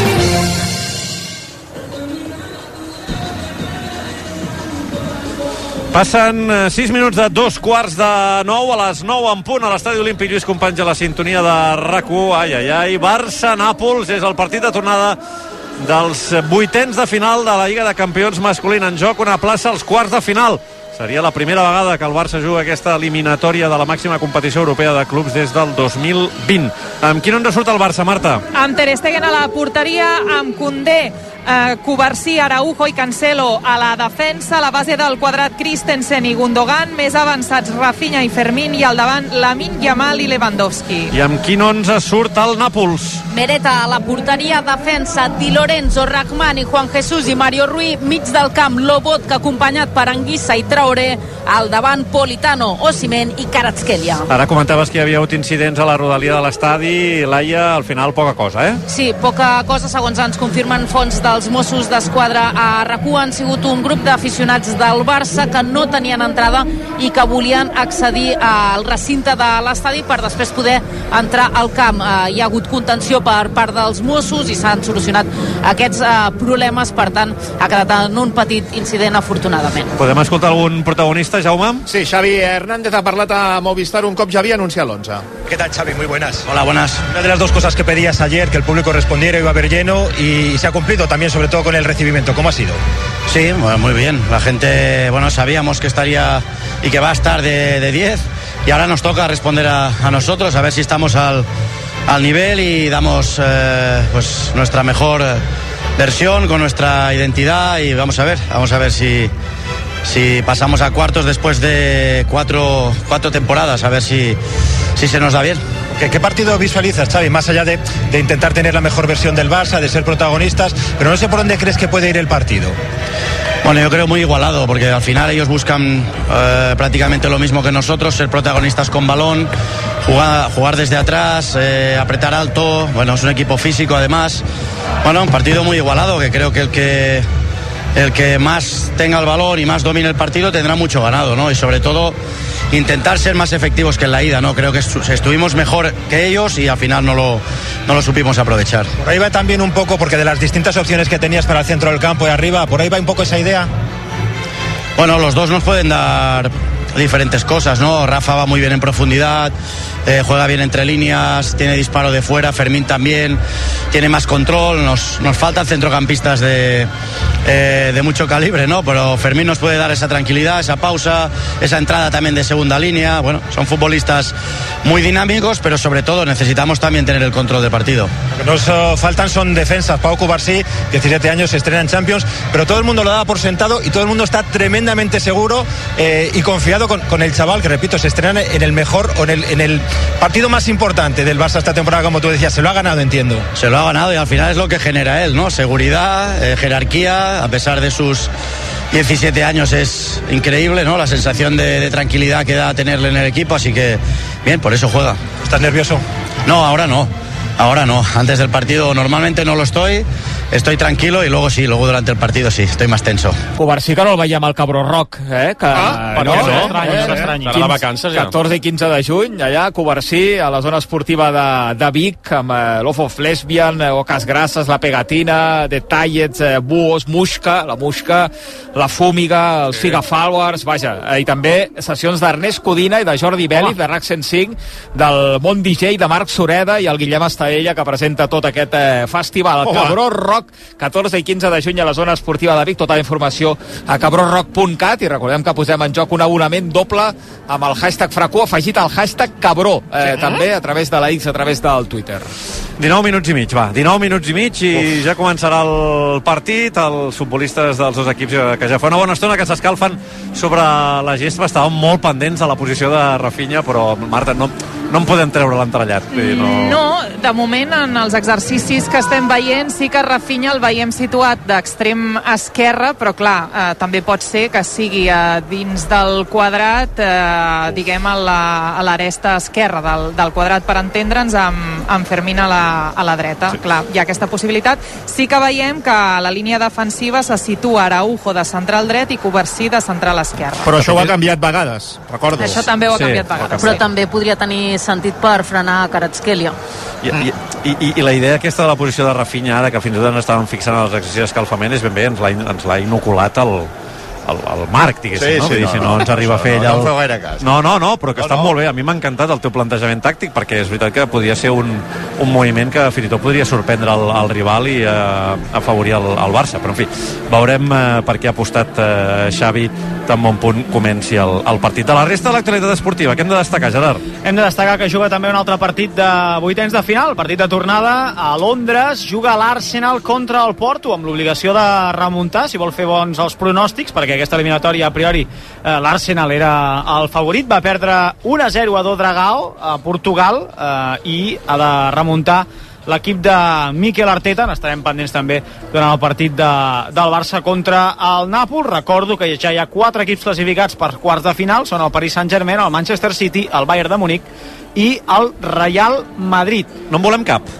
Passen 6 minuts de 2:15 a les 9 en punt a l'Estadi Olímpic Lluís Companys a la sintonia de RAC1. Ai, ai, ai. Barça-Nàpols és el partit de tornada dels vuitens de final de la Lliga de Campions masculina. En joc una plaça als quarts de final. Seria la primera vegada que el Barça juga aquesta eliminatòria de la màxima competició europea de clubs des del 2020. Amb quin 11 surt el Barça, Marta? Amb Ter Stegen a la porteria, amb Koundé, Cubarsí, Araujo i Cancelo a la defensa, la base del quadrat Christensen i Gundogan, més avançats Rafinha i Fermín, i al davant Lamine Yamal i Lewandowski. I amb quin 11 surt el Nàpols? Mereta a la porteria, defensa Di Lorenzo, Rahman i Juan Jesús i Mario Rui, mig del camp Lobotka acompanyat per Anguissa i Traoré, al davant Politano, Osimhen i Kvaratskhelia. Ara comentaves que hi havia hagut incidents a la rodalia de l'estadi, Laia, al final poca cosa, eh? Sí, poca cosa, segons ens confirmen fonts dels Mossos d'Esquadra a RAC1. Han sigut un grup d'aficionats del Barça que no tenien entrada i que volien accedir al recinte de l'estadi per després poder entrar al camp. Hi ha hagut contenció per part dels Mossos i s'han solucionat aquests problemes, per tant ha quedat en un petit incident, afortunadament. Podem escoltar algun protagonista, Jaume? Sí, Xavi Hernández ha parlat a Movistar un cop ja havia anunciat l'11. ¿Qué tal, Xavi? Muy buenas. Hola, buenas. Una de las dos cosas que pedías ayer, que el público respondiera, iba a haber lleno, y se ha cumplido también, sobre todo con el recibimiento. ¿Cómo ha sido? Sí, bueno, muy bien. La gente, bueno, sabíamos que estaría y que va a estar de 10, y ahora nos toca responder a nosotros, a ver si estamos al nivel y damos pues nuestra mejor versión con nuestra identidad, y vamos a ver si pasamos a cuartos después de cuatro temporadas, a ver si se nos da bien. ¿Qué partido visualizas, Xavi? Más allá de intentar tener la mejor versión del Barça, de ser protagonistas, pero no sé por dónde crees que puede ir el partido. Bueno, yo creo muy igualado, porque al final ellos buscan prácticamente lo mismo que nosotros, ser protagonistas con balón, jugar desde atrás, apretar alto. Bueno, es un equipo físico además. Bueno, un partido muy igualado, que creo que el que más tenga el balón y más domine el partido tendrá mucho ganado, ¿no? Y sobre todo intentar ser más efectivos que en la ida, ¿no? Creo que estuvimos mejor que ellos y al final no lo supimos aprovechar. Por ahí va también un poco, porque de las distintas opciones que tenías para el centro del campo y arriba, por ahí va un poco esa idea. Bueno, los dos nos pueden dar diferentes cosas, ¿no? Rafa va muy bien en profundidad, juega bien entre líneas, tiene disparo de fuera, Fermín también, tiene más control, nos faltan centrocampistas de mucho calibre, ¿no? Pero Fermín nos puede dar esa tranquilidad, esa pausa, esa entrada también de segunda línea. Bueno, son futbolistas muy dinámicos, pero sobre todo necesitamos también tener el control del partido. Lo que nos faltan son defensas. Pau Cubarsí, 17 años, se estrena en Champions, pero todo el mundo lo da por sentado y todo el mundo está tremendamente seguro y confiado con el chaval, que repito, se estrena en el mejor o en el partido más importante del Barça esta temporada, como tú decías. Se lo ha ganado, entiendo. Se lo ha ganado y al final es lo que genera él, ¿no? Seguridad, jerarquía, a pesar de sus 17 años es increíble, ¿no? La sensación de tranquilidad que da tenerle en el equipo, así que bien, por eso juega. ¿Estás nervioso? No, ahora no. Ahora no, antes del partido normalmente no lo estoy tranquilo y luego sí, luego durante el partido sí, estoy más tenso. Cubarsí que no el veiem al Cabró Rock, que no, no, estrany. Serà vacances, ja. 14 i 15 de juny, allà a Cubarsí, a la zona esportiva de Vic, amb l'Off of Lesbian, Ocas Grasses, la Pegatina, Detallets, Buos, Muixca, la Fúmiga, els Figa Followers, vaja, i també sessions d'Ernest Codina i de Jordi Bèliz, de RAC 105, del Món DJ, de Marc Sureda i el Guillem Estaella, que presenta tot aquest festival. El Cabró Rock, 14 i 15 de juny a la zona esportiva de Vic. Tota la informació a cabrorock.cat, i recordem que posem en joc un abonament doble amb el hashtag FRAC1 afegit al hashtag Cabró, també a través de la X, a través del Twitter. 19 minuts i mig, va, 19 minuts i mig i ja començarà el partit. Els futbolistes dels dos equips, que ja fa una bona estona que s'escalfen sobre la gespa, estaven molt pendents de la posició de Rafinha, però Marta, no en podem treure l'entrellat. No, de moment en els exercicis que estem veient sí que Rafinha el veiem situat d'extrem esquerre, però clar, també pot ser que sigui dins del quadrat, diguem a l'aresta esquerra del quadrat, per entendre'ns, amb Fermín a la dreta. Sí. Clar, hi ha aquesta possibilitat. Sí que veiem que la línia defensiva se situa Araujo de central dret i Cubarsí de central esquerre. Però això ho ha canviat vegades, recordo. Això també ho ha canviat vegades. Però també podria tenir sentit per frenar Kvaratskhelia. I la idea aquesta de la posició de Rafinha ara, que fins i tot ens estàvem fixant en els exercicis d'escalfament, és ben bé, ens l'ha inoculat el Marc, diguéssim, no? Sí, si no ens arriba a fer allà... No feu gaire cas. No, però que està molt bé. A mi m'ha encantat el teu plantejament tàctic, perquè és veritat que podria ser un moviment que fins i tot podria sorprendre el rival i afavorir el Barça. Però, en fi, veurem per què ha apostat Xavi tan bon punt comenci el partit. De la resta de l'actualitat esportiva, què hem de destacar, Gerard? Hem de destacar que juga també un altre partit de vuitens de final, partit de tornada a Londres. Juga l'Arsenal contra el Porto, amb l'obligació de remuntar, si vol fer bons els pronòstics, perquè aquesta eliminatòria a priori l'Arsenal era el favorit. Va perdre 1-0 a Dragao a Portugal i ha de remuntar l'equip de Mikel Arteta. N'estarem pendents també durant el partit del Barça contra el Nàpols. Recordo que ja hi ha 4 equips classificats per quarts de final, són el Paris Saint-Germain, el Manchester City, el Bayern de Munic i el Real Madrid. No en volem cap.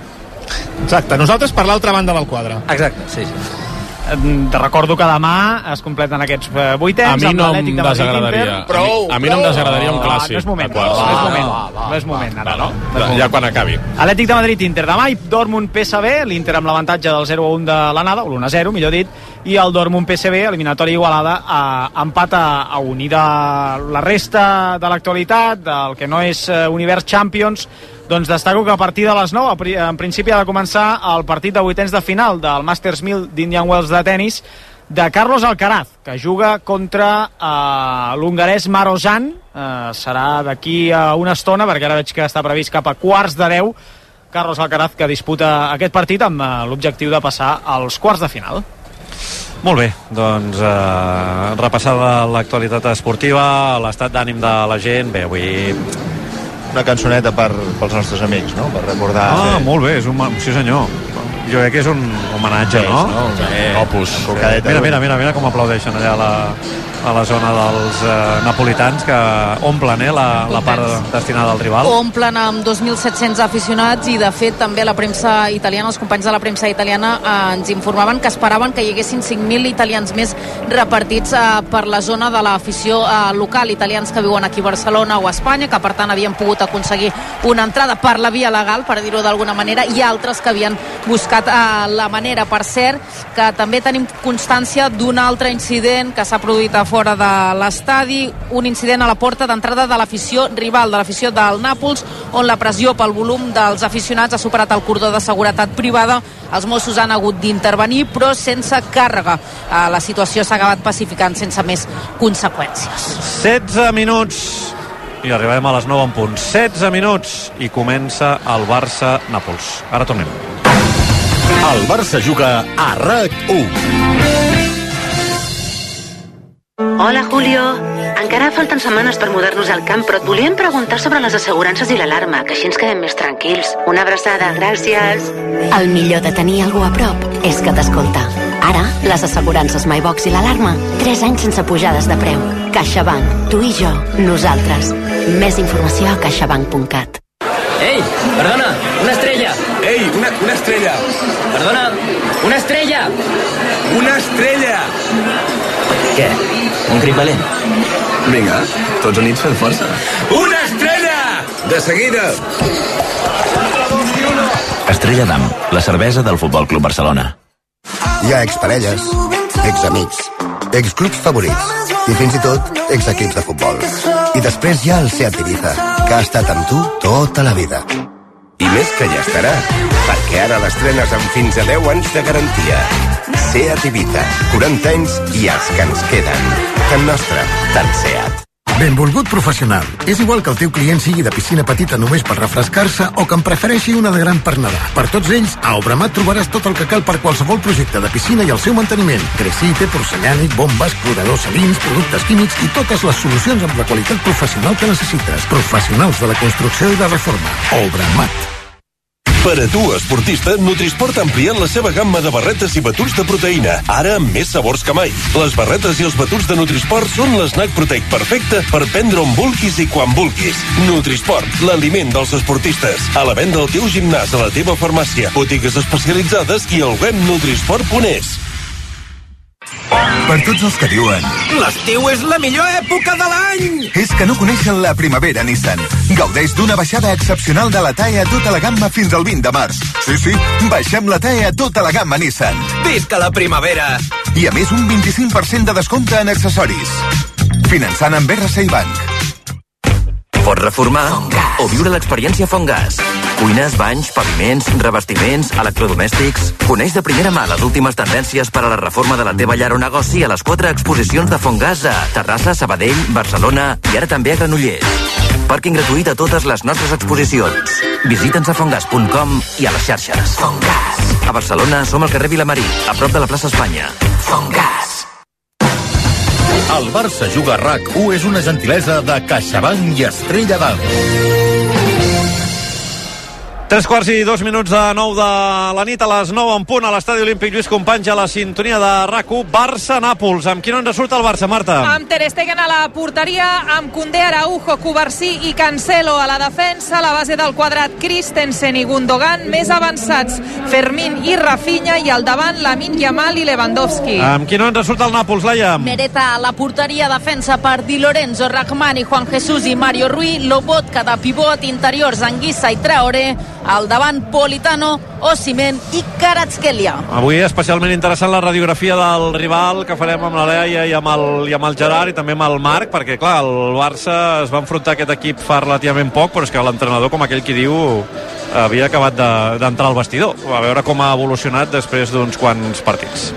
Exacte, nosaltres per l'altra banda del quadre. Exacte, sí. Recordo que demà es completen aquests vuitens. A mi no em desagradaria. A mi no em desagradaria un clàssic. No és moment, no és moment ara, no? Ja quan acabi. Atlètic de Madrid, Inter demà, i Dortmund PSV, l'Inter amb l'avantatge del 0-1 de l'anada, o l'1-0 millor dit, i el Dortmund PSV, eliminatòria igualada a empat a 1. I de la resta de l'actualitat, del que no és Univers Champions, doncs destaco que a partir de les 9 en principi ha de començar el partit de vuitens de final del Masters 1000 d'Indian Wells de tennis de Carlos Alcaraz, que juga contra l'hongarès Marozsan. Serà d'aquí a una estona, perquè ara veig que està previst cap a quarts de 10. Carlos Alcaraz, que disputa aquest partit amb l'objectiu de passar als quarts de final. Molt bé, doncs repassada l'actualitat esportiva, l'estat d'ànim de la gent. Bé, avui una cançoneta pels nostres amics, no? Per recordar... molt bé, sí senyor. Jo crec que és un homenatge, no? Opus. Mira com aplaudeixen allà a la zona dels napolitans, que omplen la part destinada al rival. Omplen amb 2.700 aficionats, i de fet també la premsa italiana, els companys de la premsa italiana ens informaven que esperaven que hi haguessin 5.000 italians més repartits per la zona de l'afició local, italians que viuen aquí a Barcelona o a Espanya, que per tant havien pogut aconseguir una entrada per la via legal, per dir-ho d'alguna manera, i altres que havien buscat la manera. Per cert, que també tenim constància d'un altre incident que s'ha produït a fora de l'estadi, un incident a la porta d'entrada de l'afició rival, de l'afició del Nàpols, on la pressió pel volum dels aficionats ha superat el cordó de seguretat privada. Els Mossos han hagut d'intervenir, però sense càrrega. La situació s'ha acabat pacificant sense més conseqüències. 16 minuts i arribarem a les 9 en punt. 16 minuts i comença el Barça-Nàpols. Ara tornem. El Barça juga a RAC1. Hola, Julio. Encara falten setmanes per mudar-nos al camp, però et volíem preguntar sobre les assegurances i l'alarma, que així ens quedem més tranquils. Una abraçada, gràcies. El millor de tenir algú a prop és que t'escolta. Ara, les assegurances MyBox i l'alarma, 3 anys sense pujades de preu. CaixaBank, tu i jo, nosaltres. Més informació a caixabank.cat. Ei, perdona, una estrella. Ei, una estrella. Perdona, una estrella. Una estrella. Què? Un crit valent? Vinga, tots units fent força. Una estrella! De seguida! Estrella d'Am, la cervesa del Futbol Club Barcelona. Hi ha exparelles, examics, exclubs favorits i fins i tot exequips de futbol. I després hi ha el Seat Ibiza, que ha estat amb tu tota la vida. I més que ja estarà, perquè ara l'estrenes amb fins a 10 anys de garantia. Seat Ibiza, 40 anys i els que ens queden. Tan nostre, tan Seat. Benvolgut professional. És igual que el teu client sigui de piscina petita només per refrescar-se o que en prefereixi una de gran per nedar. Per tots ells, a Obramat trobaràs tot el que cal per qualsevol projecte de piscina i el seu manteniment. Gresite, porcellànic, bombes, cloradors salins, productes químics i totes les solucions amb la qualitat professional que necessites. Professionals de la construcció i la reforma. Obramat. Per a tu, esportista, Nutrisport ha ampliat la seva gamma de barretes i batuts de proteïna, ara amb més sabors que mai. Les barretes i els batuts de Nutrisport són l'esnac proteic perfecte per prendre on vulguis i quan vulguis. Nutrisport, l'aliment dels esportistes. A la venda al teu gimnàs, a la teva farmàcia, botigues especialitzades i al web nutrisport.es. Per tots els que diuen l'estiu és la millor època de l'any! És que no coneixen la primavera Nissan. Gaudeix d'una baixada excepcional de la TAE a tota la gamma fins al 20 de març. Sí, baixem la TAE a tota la gamma Nissan. Visca la primavera! I a més un 25% de descompte en accessoris. Finançant amb RCI Bank. Pots reformar o viure l'experiència Fongas. Cuines, banys, paviments, revestiments, electrodomèstics... Coneix de primera mà les últimes tendències per a la reforma de la teva llar o negoci a les 4 exposicions de Fongas a Terrassa, Sabadell, Barcelona i ara també a Granollers. Pàrquing gratuït a totes les nostres exposicions. Visita'ns a fongas.com i a les xarxes. Fongas. A Barcelona som al carrer Vilamarí, a prop de la plaça Espanya. Fongas. El Barça juga a RAC1 és una gentilesa de CaixaBank i Estrella d'Am. 3:02 de 9 de la nit, a les 9 en punt a l'Estadi Olímpic Lluís Companys, a la sintonia de RAC1. Barça-Nàpols. Amb qui no ens surt el Barça, Marta? Amb Ter Stegen a la porteria, amb Koundé, Araujo, Cubarsí i Cancelo a la defensa, a la base del quadrat Christensen i Gundogan, més avançats Fermín i Rafinha, i al davant Lamine Yamal i Lewandowski. Amb qui no ens surt el Nàpols, Laia? Mereta a la porteria, defensa per Di Lorenzo, Rahmani, Juan Jesús i Mario Rui, Lobotka de pivot, interiors Anguissa i Traoré, al davant Politano, Osimhen i Kvaratskhelia. Avui especialment interessant la radiografia del rival que farem amb la Laia i amb el Gerard i també amb el Marc, perquè clar, el Barça es va enfrontar a aquest equip fa relativament poc, però és que l'entrenador, com aquell qui diu, havia acabat d'entrar al vestidor. A veure com ha evolucionat després d'uns quants partits.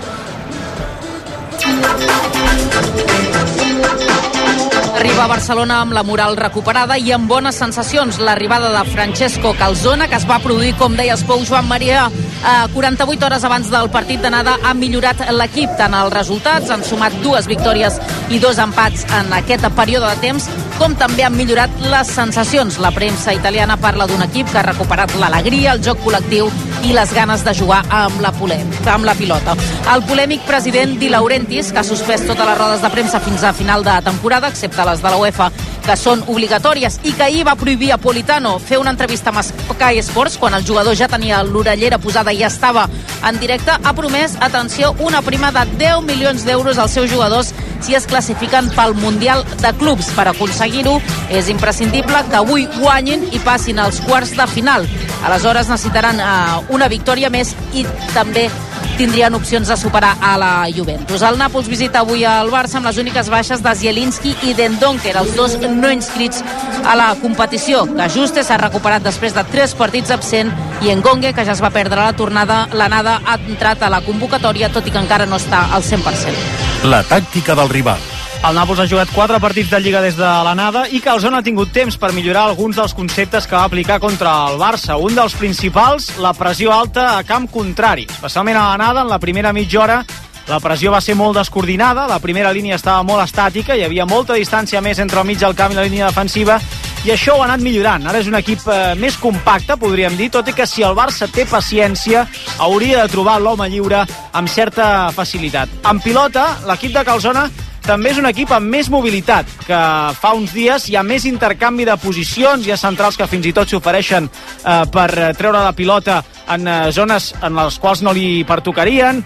Arriba a Barcelona amb la moral recuperada i amb bones sensacions. L'arribada de Francesco Calzona, que es va produir, com deies, Pau Joan Maria, 48 hores abans del partit d'anada, ha millorat l'equip. Tant els resultats, han sumat 2 victòries i 2 empats en aquest període de temps, com també han millorat les sensacions. La premsa italiana parla d'un equip que ha recuperat l'alegria, el joc col·lectiu i les ganes de jugar amb la pilota. El polèmic president Di Laurentiis, que ha suspès totes les rodes de premsa fins a final de temporada, excepte les de la UEFA, que són obligatòries, i que ahir va prohibir a Politano fer una entrevista amb Sky Sports quan el jugador ja tenia l'orellera posada i estava en directe, ha promès, atenció, una prima de 10 milions d'euros als seus jugadors si es classifiquen pel Mundial de Clubs. Per aconseguir-ho és imprescindible que avui guanyin i passin als quarts de final. Aleshores necessitaran una victòria més i també tindrien opcions de superar a la Juventus. El Nàpols visita avui el Barça amb les úniques baixes de Zielinski i Dendoncker, els dos no inscrits a la competició. Cajuste s'ha recuperat després de 3 partits absent i Ngonge, que ja es va perdre la tornada, l'anada, ha entrat a la convocatòria, tot i que encara no està al 100%. La tàctica del rival. El Nàpols ha jugat 4 partits de Lliga des de l'anada i Calzona ha tingut temps per millorar alguns dels conceptes que va aplicar contra el Barça. Un dels principals, la pressió alta a camp contrari. Especialment a l'anada, en la primera mitja hora, la pressió va ser molt descoordinada, la primera línia estava molt estàtica, hi havia molta distància més entre el mig del camp i la línia defensiva, i això ho ha anat millorant. Ara és un equip més compacte, podríem dir, tot i que si el Barça té paciència, hauria de trobar l'home lliure amb certa facilitat. En pilota, l'equip de Calzona també és un equip amb més mobilitat, que fa uns dies hi ha més intercanvi de posicions, hi ha centrals que fins i tot s'ofereixen per treure la pilota en zones en les quals no li pertocarien,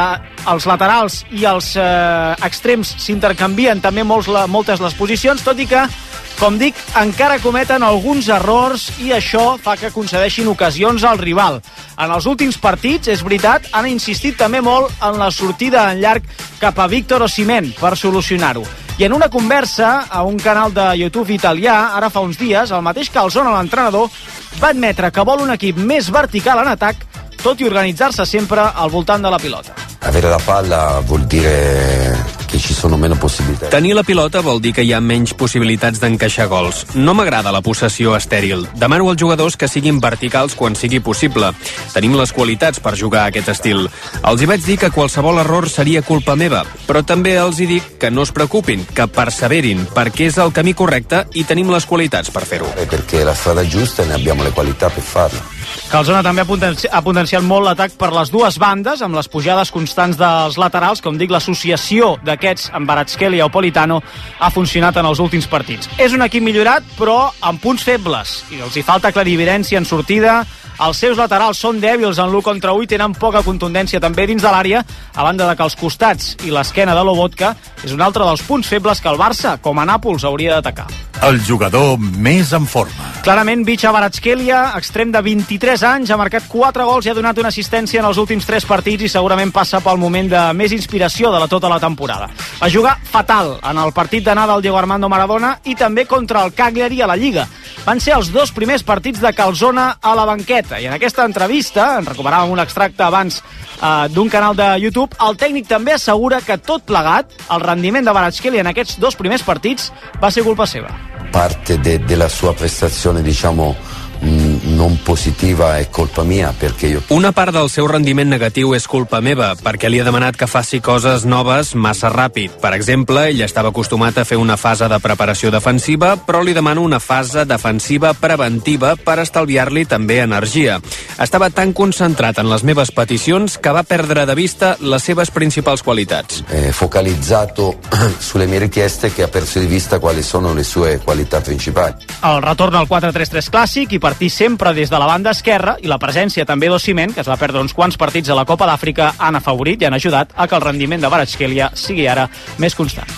els laterals i els extrems s'intercanvien també moltes les posicions, tot i que, com dic, encara cometen alguns errors i això fa que concedeixin ocasions al rival. En els últims partits, és veritat, han insistit també molt en la sortida en llarg cap a Víctor Osimhen per solucionar-ho. I en una conversa a un canal de YouTube italià, ara fa uns dies, el mateix Calzona, l'entrenador, va admetre que vol un equip més vertical en atac, tot i organitzar-se sempre al voltant de la pilota. Avere la palla vuol dire que ci sono meno possibilitats. Tenir la pilota vol dir que hi ha menys possibilitats d'encaixar gols. No m'agrada la possessió estèril. Demano als jugadors que siguin verticals quan sigui possible. Tenim les qualitats per jugar a aquest estil. Els hi vaig dir que qualsevol error seria culpa meva, però també els hi dic que no es preocupin, que perseverin, perquè és el camí correcte i tenim les qualitats per fer-ho. Perquè la strada giusta ne abbiamo le qualità per farlo. Calzona també ha potenciat molt l'atac per les dues bandes, amb les pujades constants dels laterals. Com dic, l'associació d'aquests amb Kvaratskhelia o Politano ha funcionat en els últims partits. És un equip millorat, però amb punts febles, i els hi falta clarividència en sortida. Els seus laterals són dèbils en l'1 contra 1 i tenen poca contundència també dins de l'àrea, a banda de que els costats i l'esquena de Lobotka és un altre dels punts febles que el Barça, com a Nàpols, hauria d'atacar. El jugador més en forma. Clarament, Vicha Kvaratskhelia, extrem de 23 anys, ha marcat 4 gols i ha donat una assistència en els últims 3 partits i segurament passa pel moment de més inspiració de tota la temporada. Va jugar fatal en el partit d'anada del Diego Armando Maradona i també contra el Cagliari a la Lliga. Van ser els 2 primers partits de Calzona a la banqueta i en aquesta entrevista, en recuperàvem un extracte abans d'un canal de YouTube, el tècnic també assegura que tot plegat, el rendiment de Kvaratskhelia en aquests 2 primers partits va ser culpa seva. Parte della sua prestazione, diciamo, non positiva è colpa mia, perché io... Una part del seu rendiment negatiu és culpa meva, perquè li he demanat que faci coses noves massa ràpid. Per exemple, ell estava acostumat a fer una fase de preparació defensiva, però li demano una fase defensiva preventiva per estalviar-li també energia. Estava tan concentrat en les meves peticions que va perdre de vista les seves principals qualitats. Focalizzato sulle mie richieste che ha perso di vista quali sono le sue qualità principali. El retorn al 4-3-3 clàssic i partir sempre des de la banda esquerra i la presència també d'Osimhen, que es va perdre uns quants partits a la Copa d'Àfrica, han afavorit i han ajudat a que el rendiment de Kvaratskhelia sigui ara més constant.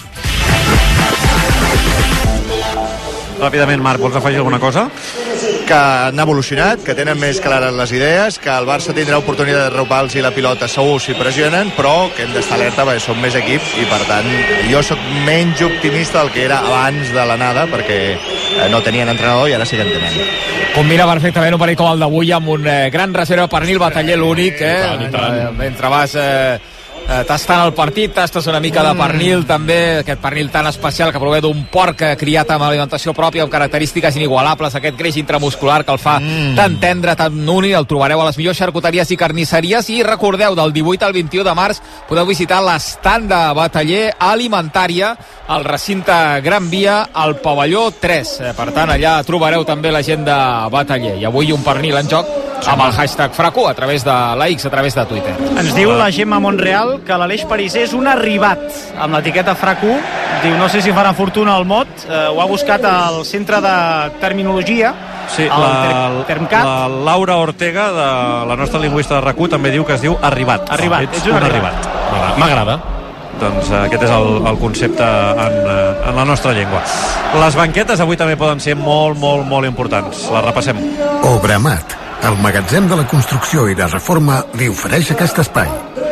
Ràpidament, Marc, vols afegir alguna cosa? Que han evolucionat, que tenen més clares les idees, que el Barça tindrà oportunitat de roubar-los i la pilota segur si pressionen, però que hem d'estar alerta perquè som més equip i per tant jo sóc menys optimista del que era abans de l'anada perquè no tenien entrenador i ara sí que en tenen. Combina perfectament un partit com el d'avui amb un gran reserva pernil bataller l'únic, mentre vas tastant el partit, tastes una mica de pernil també, aquest pernil tan especial que prové d'un porc criat amb alimentació pròpia amb característiques inigualables, aquest greix intramuscular que el fa tan tendre, tan únic. El trobareu a les millors xarcuteries i carnisseries i recordeu, del 18 al 21 de març podeu visitar l'estand de Bataller Alimentària al recinte Gran Via al pavelló 3, per tant allà trobareu també la gent de Bataller i avui un pernil en joc amb el hashtag Fracu a través de la X, a través de Twitter. Ens diu la Gemma Monreal que l'Aleix Pariser és un arribat amb l'etiqueta Fracu. Diu, no sé si farà fortuna el mot, ho ha buscat al centre de terminologia, sí, Termcat. La Laura Ortega, de la nostra lingüista de RAC1, també diu que es diu arribat. Ets un arribat. M'agrada. Doncs aquest és el concepte en la nostra llengua. Les banquetes avui també poden ser molt, molt, molt importants. Les repassem. Obramat, el magatzem de la construcció i la reforma, li ofereix aquest espai.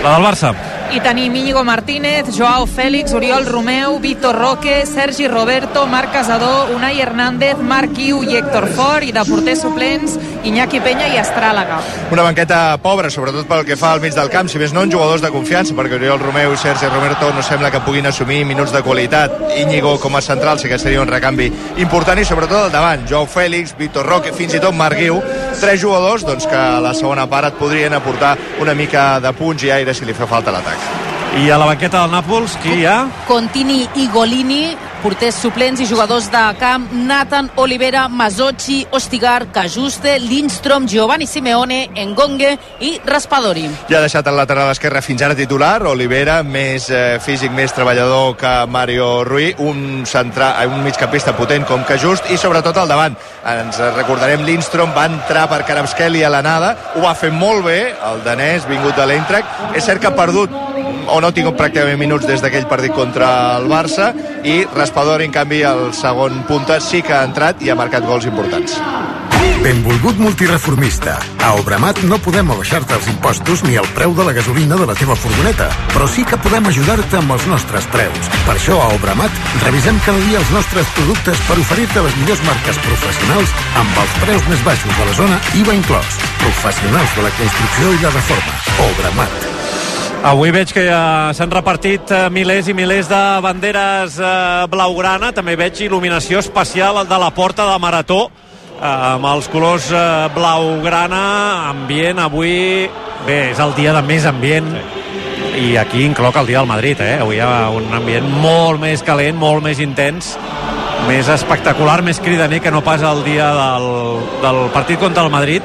La del Barça. I tenim Íñigo Martínez, Joao Félix, Oriol Romeu, Vitor Roque, Sergi Roberto, Marc Casador, Unai Hernández, Marc Guiu i Héctor Fort, i de porters suplents Iñaki Peña i Estràlaga. Una banqueta pobra, sobretot pel que fa al mig del camp, si més no en jugadors de confiança, perquè Oriol Romeu i Sergi Roberto no sembla que puguin assumir minuts de qualitat. Íñigo com a central sí que seria un recanvi important, i sobretot al davant, Joao Félix, Vitor Roque, fins i tot Marc Guiu, 3 jugadors doncs, que a la segona part et podrien aportar una mica de punts i aire si li fa falta l'atac. I a la banqueta del Nàpols, qui hi ha? Contini i Golini, porters suplents i jugadors de camp, Nathan Olivera, Mazzocchi, Ostigar, Cajuste, Lindstrom, Giovanni Simeone, Engongue i Raspadori. Ja ha deixat el lateral esquerre fins ara titular, Olivera, més físic, més treballador que Mario Rui, un migcampista potent com Cajust, i sobretot al davant. Ens recordarem, Lindstrom va entrar per Kvaratskhelia a l'anada, ho va fer molt bé, el danès, vingut de l'Eintracht. És cert que ha perdut o no ha tingut pràcticament minuts des d'aquell partit contra el Barça, i Raspadori, en canvi, el segon punta sí que ha entrat i ha marcat gols importants. Benvolgut multireformista. A Obramat no podem abaixar-te els impostos ni el preu de la gasolina de la teva furgoneta, però sí que podem ajudar-te amb els nostres preus. Per això a Obramat revisem cada dia els nostres productes per oferir-te les millors marques professionals amb els preus més baixos de la zona, IVA inclòs. Professionals de la construcció i la reforma. Obramat. Avui veig que ja s'han repartit milers i milers de banderes blaugrana. També veig il·luminació especial de la porta de Marató amb els colors blaugrana. Ambient avui, bé, és el dia de més ambient, i aquí incloc el dia del Madrid, Avui hi ha un ambient molt més calent, molt més intens, més espectacular, més cridaner que no pas el dia del partit contra el Madrid.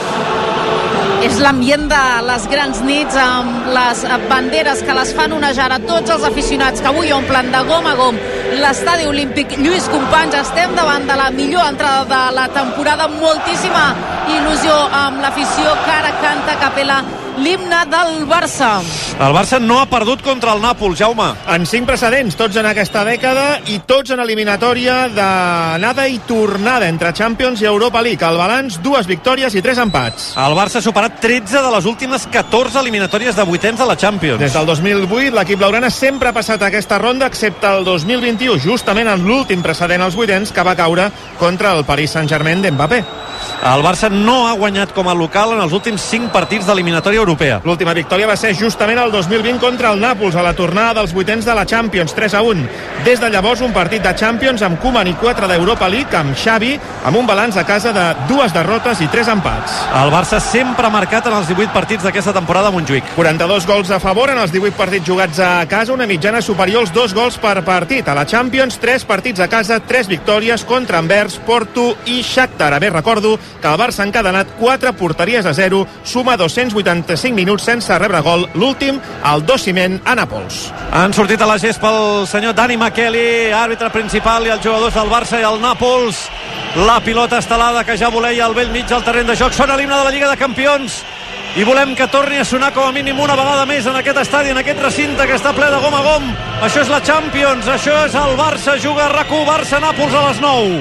És l'ambient de les grans nits, amb les banderes que les fan onejar a tots els aficionats que avui omplen de gom a gom l'estadi olímpic Lluís Companys. Estem davant de la millor entrada de la temporada, moltíssima il·lusió amb l'afició que ara canta a capella l'himne del Barça. El Barça no ha perdut contra el Nàpols, Jaume. En 5 precedents, tots en aquesta dècada, i tots en eliminatòria d'anada i tornada entre Champions i Europa League. El balanç, 2 victòries i 3 empats. El Barça ha superat 13 de les últimes 14 eliminatòries de vuitens de la Champions. Des del 2008, l'equip blaugrana sempre ha passat aquesta ronda, excepte el 2021, justament en l'últim precedent als vuitens, que va caure contra el Paris Saint-Germain d'Mbappé. El Barça no ha guanyat com a local en els últims 5 partits d'eliminatòria europea. L'última victòria va ser justament el 2020 contra el Nàpols a la tornada dels vuitens de la Champions, 3-1. Des de llavors, un partit de Champions amb Koeman i 4 d'Europa League, amb Xavi, amb un balanç a casa de 2 derrotes i 3 empats. El Barça sempre ha marcat en els 18 partits d'aquesta temporada a Montjuïc. 42 gols a favor en els 18 partits jugats a casa, una mitjana superior als 2 gols per partit. A la Champions, 3 partits a casa, 3 victòries contra Anvers, Porto i Shakhtar. A bé, recordo que el Barça ha encadenat 4 porteries a 0, suma 285 minuts sense rebre gol, l'últim al Dociment a Nàpols. Han sortit a la gespa el senyor Dani Makeli, àrbitre principal, i els jugadors del Barça i el Nàpols. La pilota estelada que ja voleia al vell mig del terreny de joc. Sona l'himne de la Lliga de Campions i volem que torni a sonar com a mínim una vegada més en aquest estadi, en aquest recinte que està ple de gom a gom. Això és la Champions, això és el Barça, juga a RAC1, Barça-Nàpols a les 9.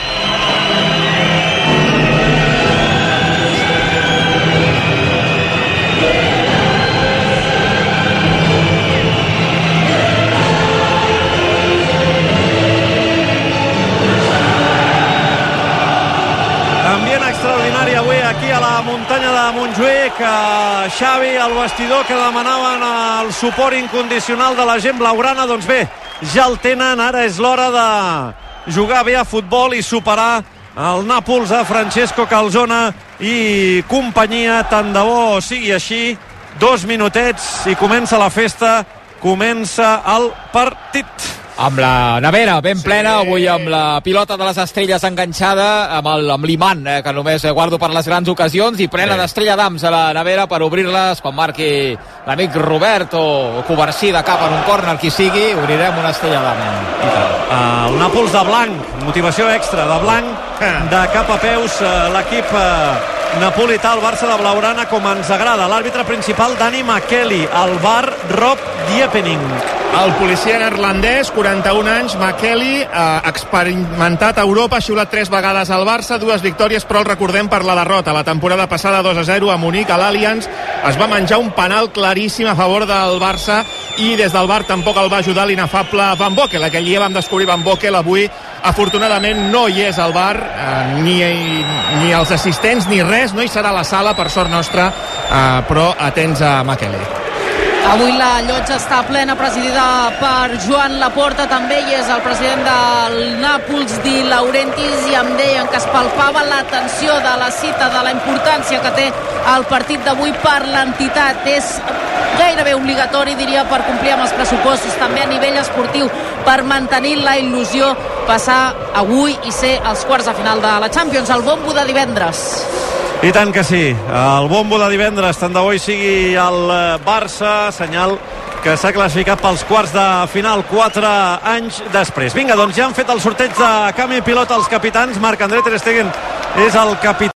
Extraordinari avui aquí a la muntanya de Montjuïc. Xavi, al vestidor, que demanaven el suport incondicional de la gent blaugrana, doncs bé, ja el tenen. Ara és l'hora de jugar bé a futbol i superar el Nàpols a Francesco Calzona i companyia. Tant de bo sigui així. 2 minutets i comença la festa, comença el partit. Amb la nevera ben plena, avui amb la pilota de les estrelles enganxada, amb l'imant, que només guardo per les grans ocasions, i plena d'estrella d'ams a la nevera per obrir-les quan marqui l'amic Robert o Covarsí de cap en un córner, qui sigui, obrirem una estrella d'am. El Nàpols de blanc, motivació extra, de blanc, de cap a peus, l'equip napolità, el Barça de Blaugrana, com ens agrada. L'àrbitre principal, Dani Makeli. El VAR, Rob Diepening. El policia neerlandès, 41 anys, Makeli, experimentat a Europa, ha xiulat 3 vegades al Barça, 2 victòries, però el recordem per la derrota. La temporada passada 2-0 a Munic, a l'Allianz, es va menjar un penal claríssim a favor del Barça i des del VAR tampoc el va ajudar l'inefable Van Boekel. Aquell dia vam descobrir Van Boekel, avui afortunadament no hi és al VAR, ni els assistents ni res, no hi serà a la sala, per sort nostra, però atents a Makeli. Avui la llotja està plena, presidida per Joan Laporta, també hi és el president del Nàpols, Di Laurentiis, i em deien que es palpava la tensió de la cita, de la importància que té el partit d'avui per l'entitat. És gairebé obligatori, diria, per complir amb els pressupostos, també a nivell esportiu, per mantenir la il·lusió, passar avui i ser als quarts de final de la Champions, el bombo de divendres. I tant que sí, el bombo de divendres, tant de bo hi sigui el Barça, senyal que s'ha classificat pels quarts de final 4 anys després. Vinga, doncs ja han fet el sorteig de canvi pilot als capitans. Marc-André ter Stegen és el capità.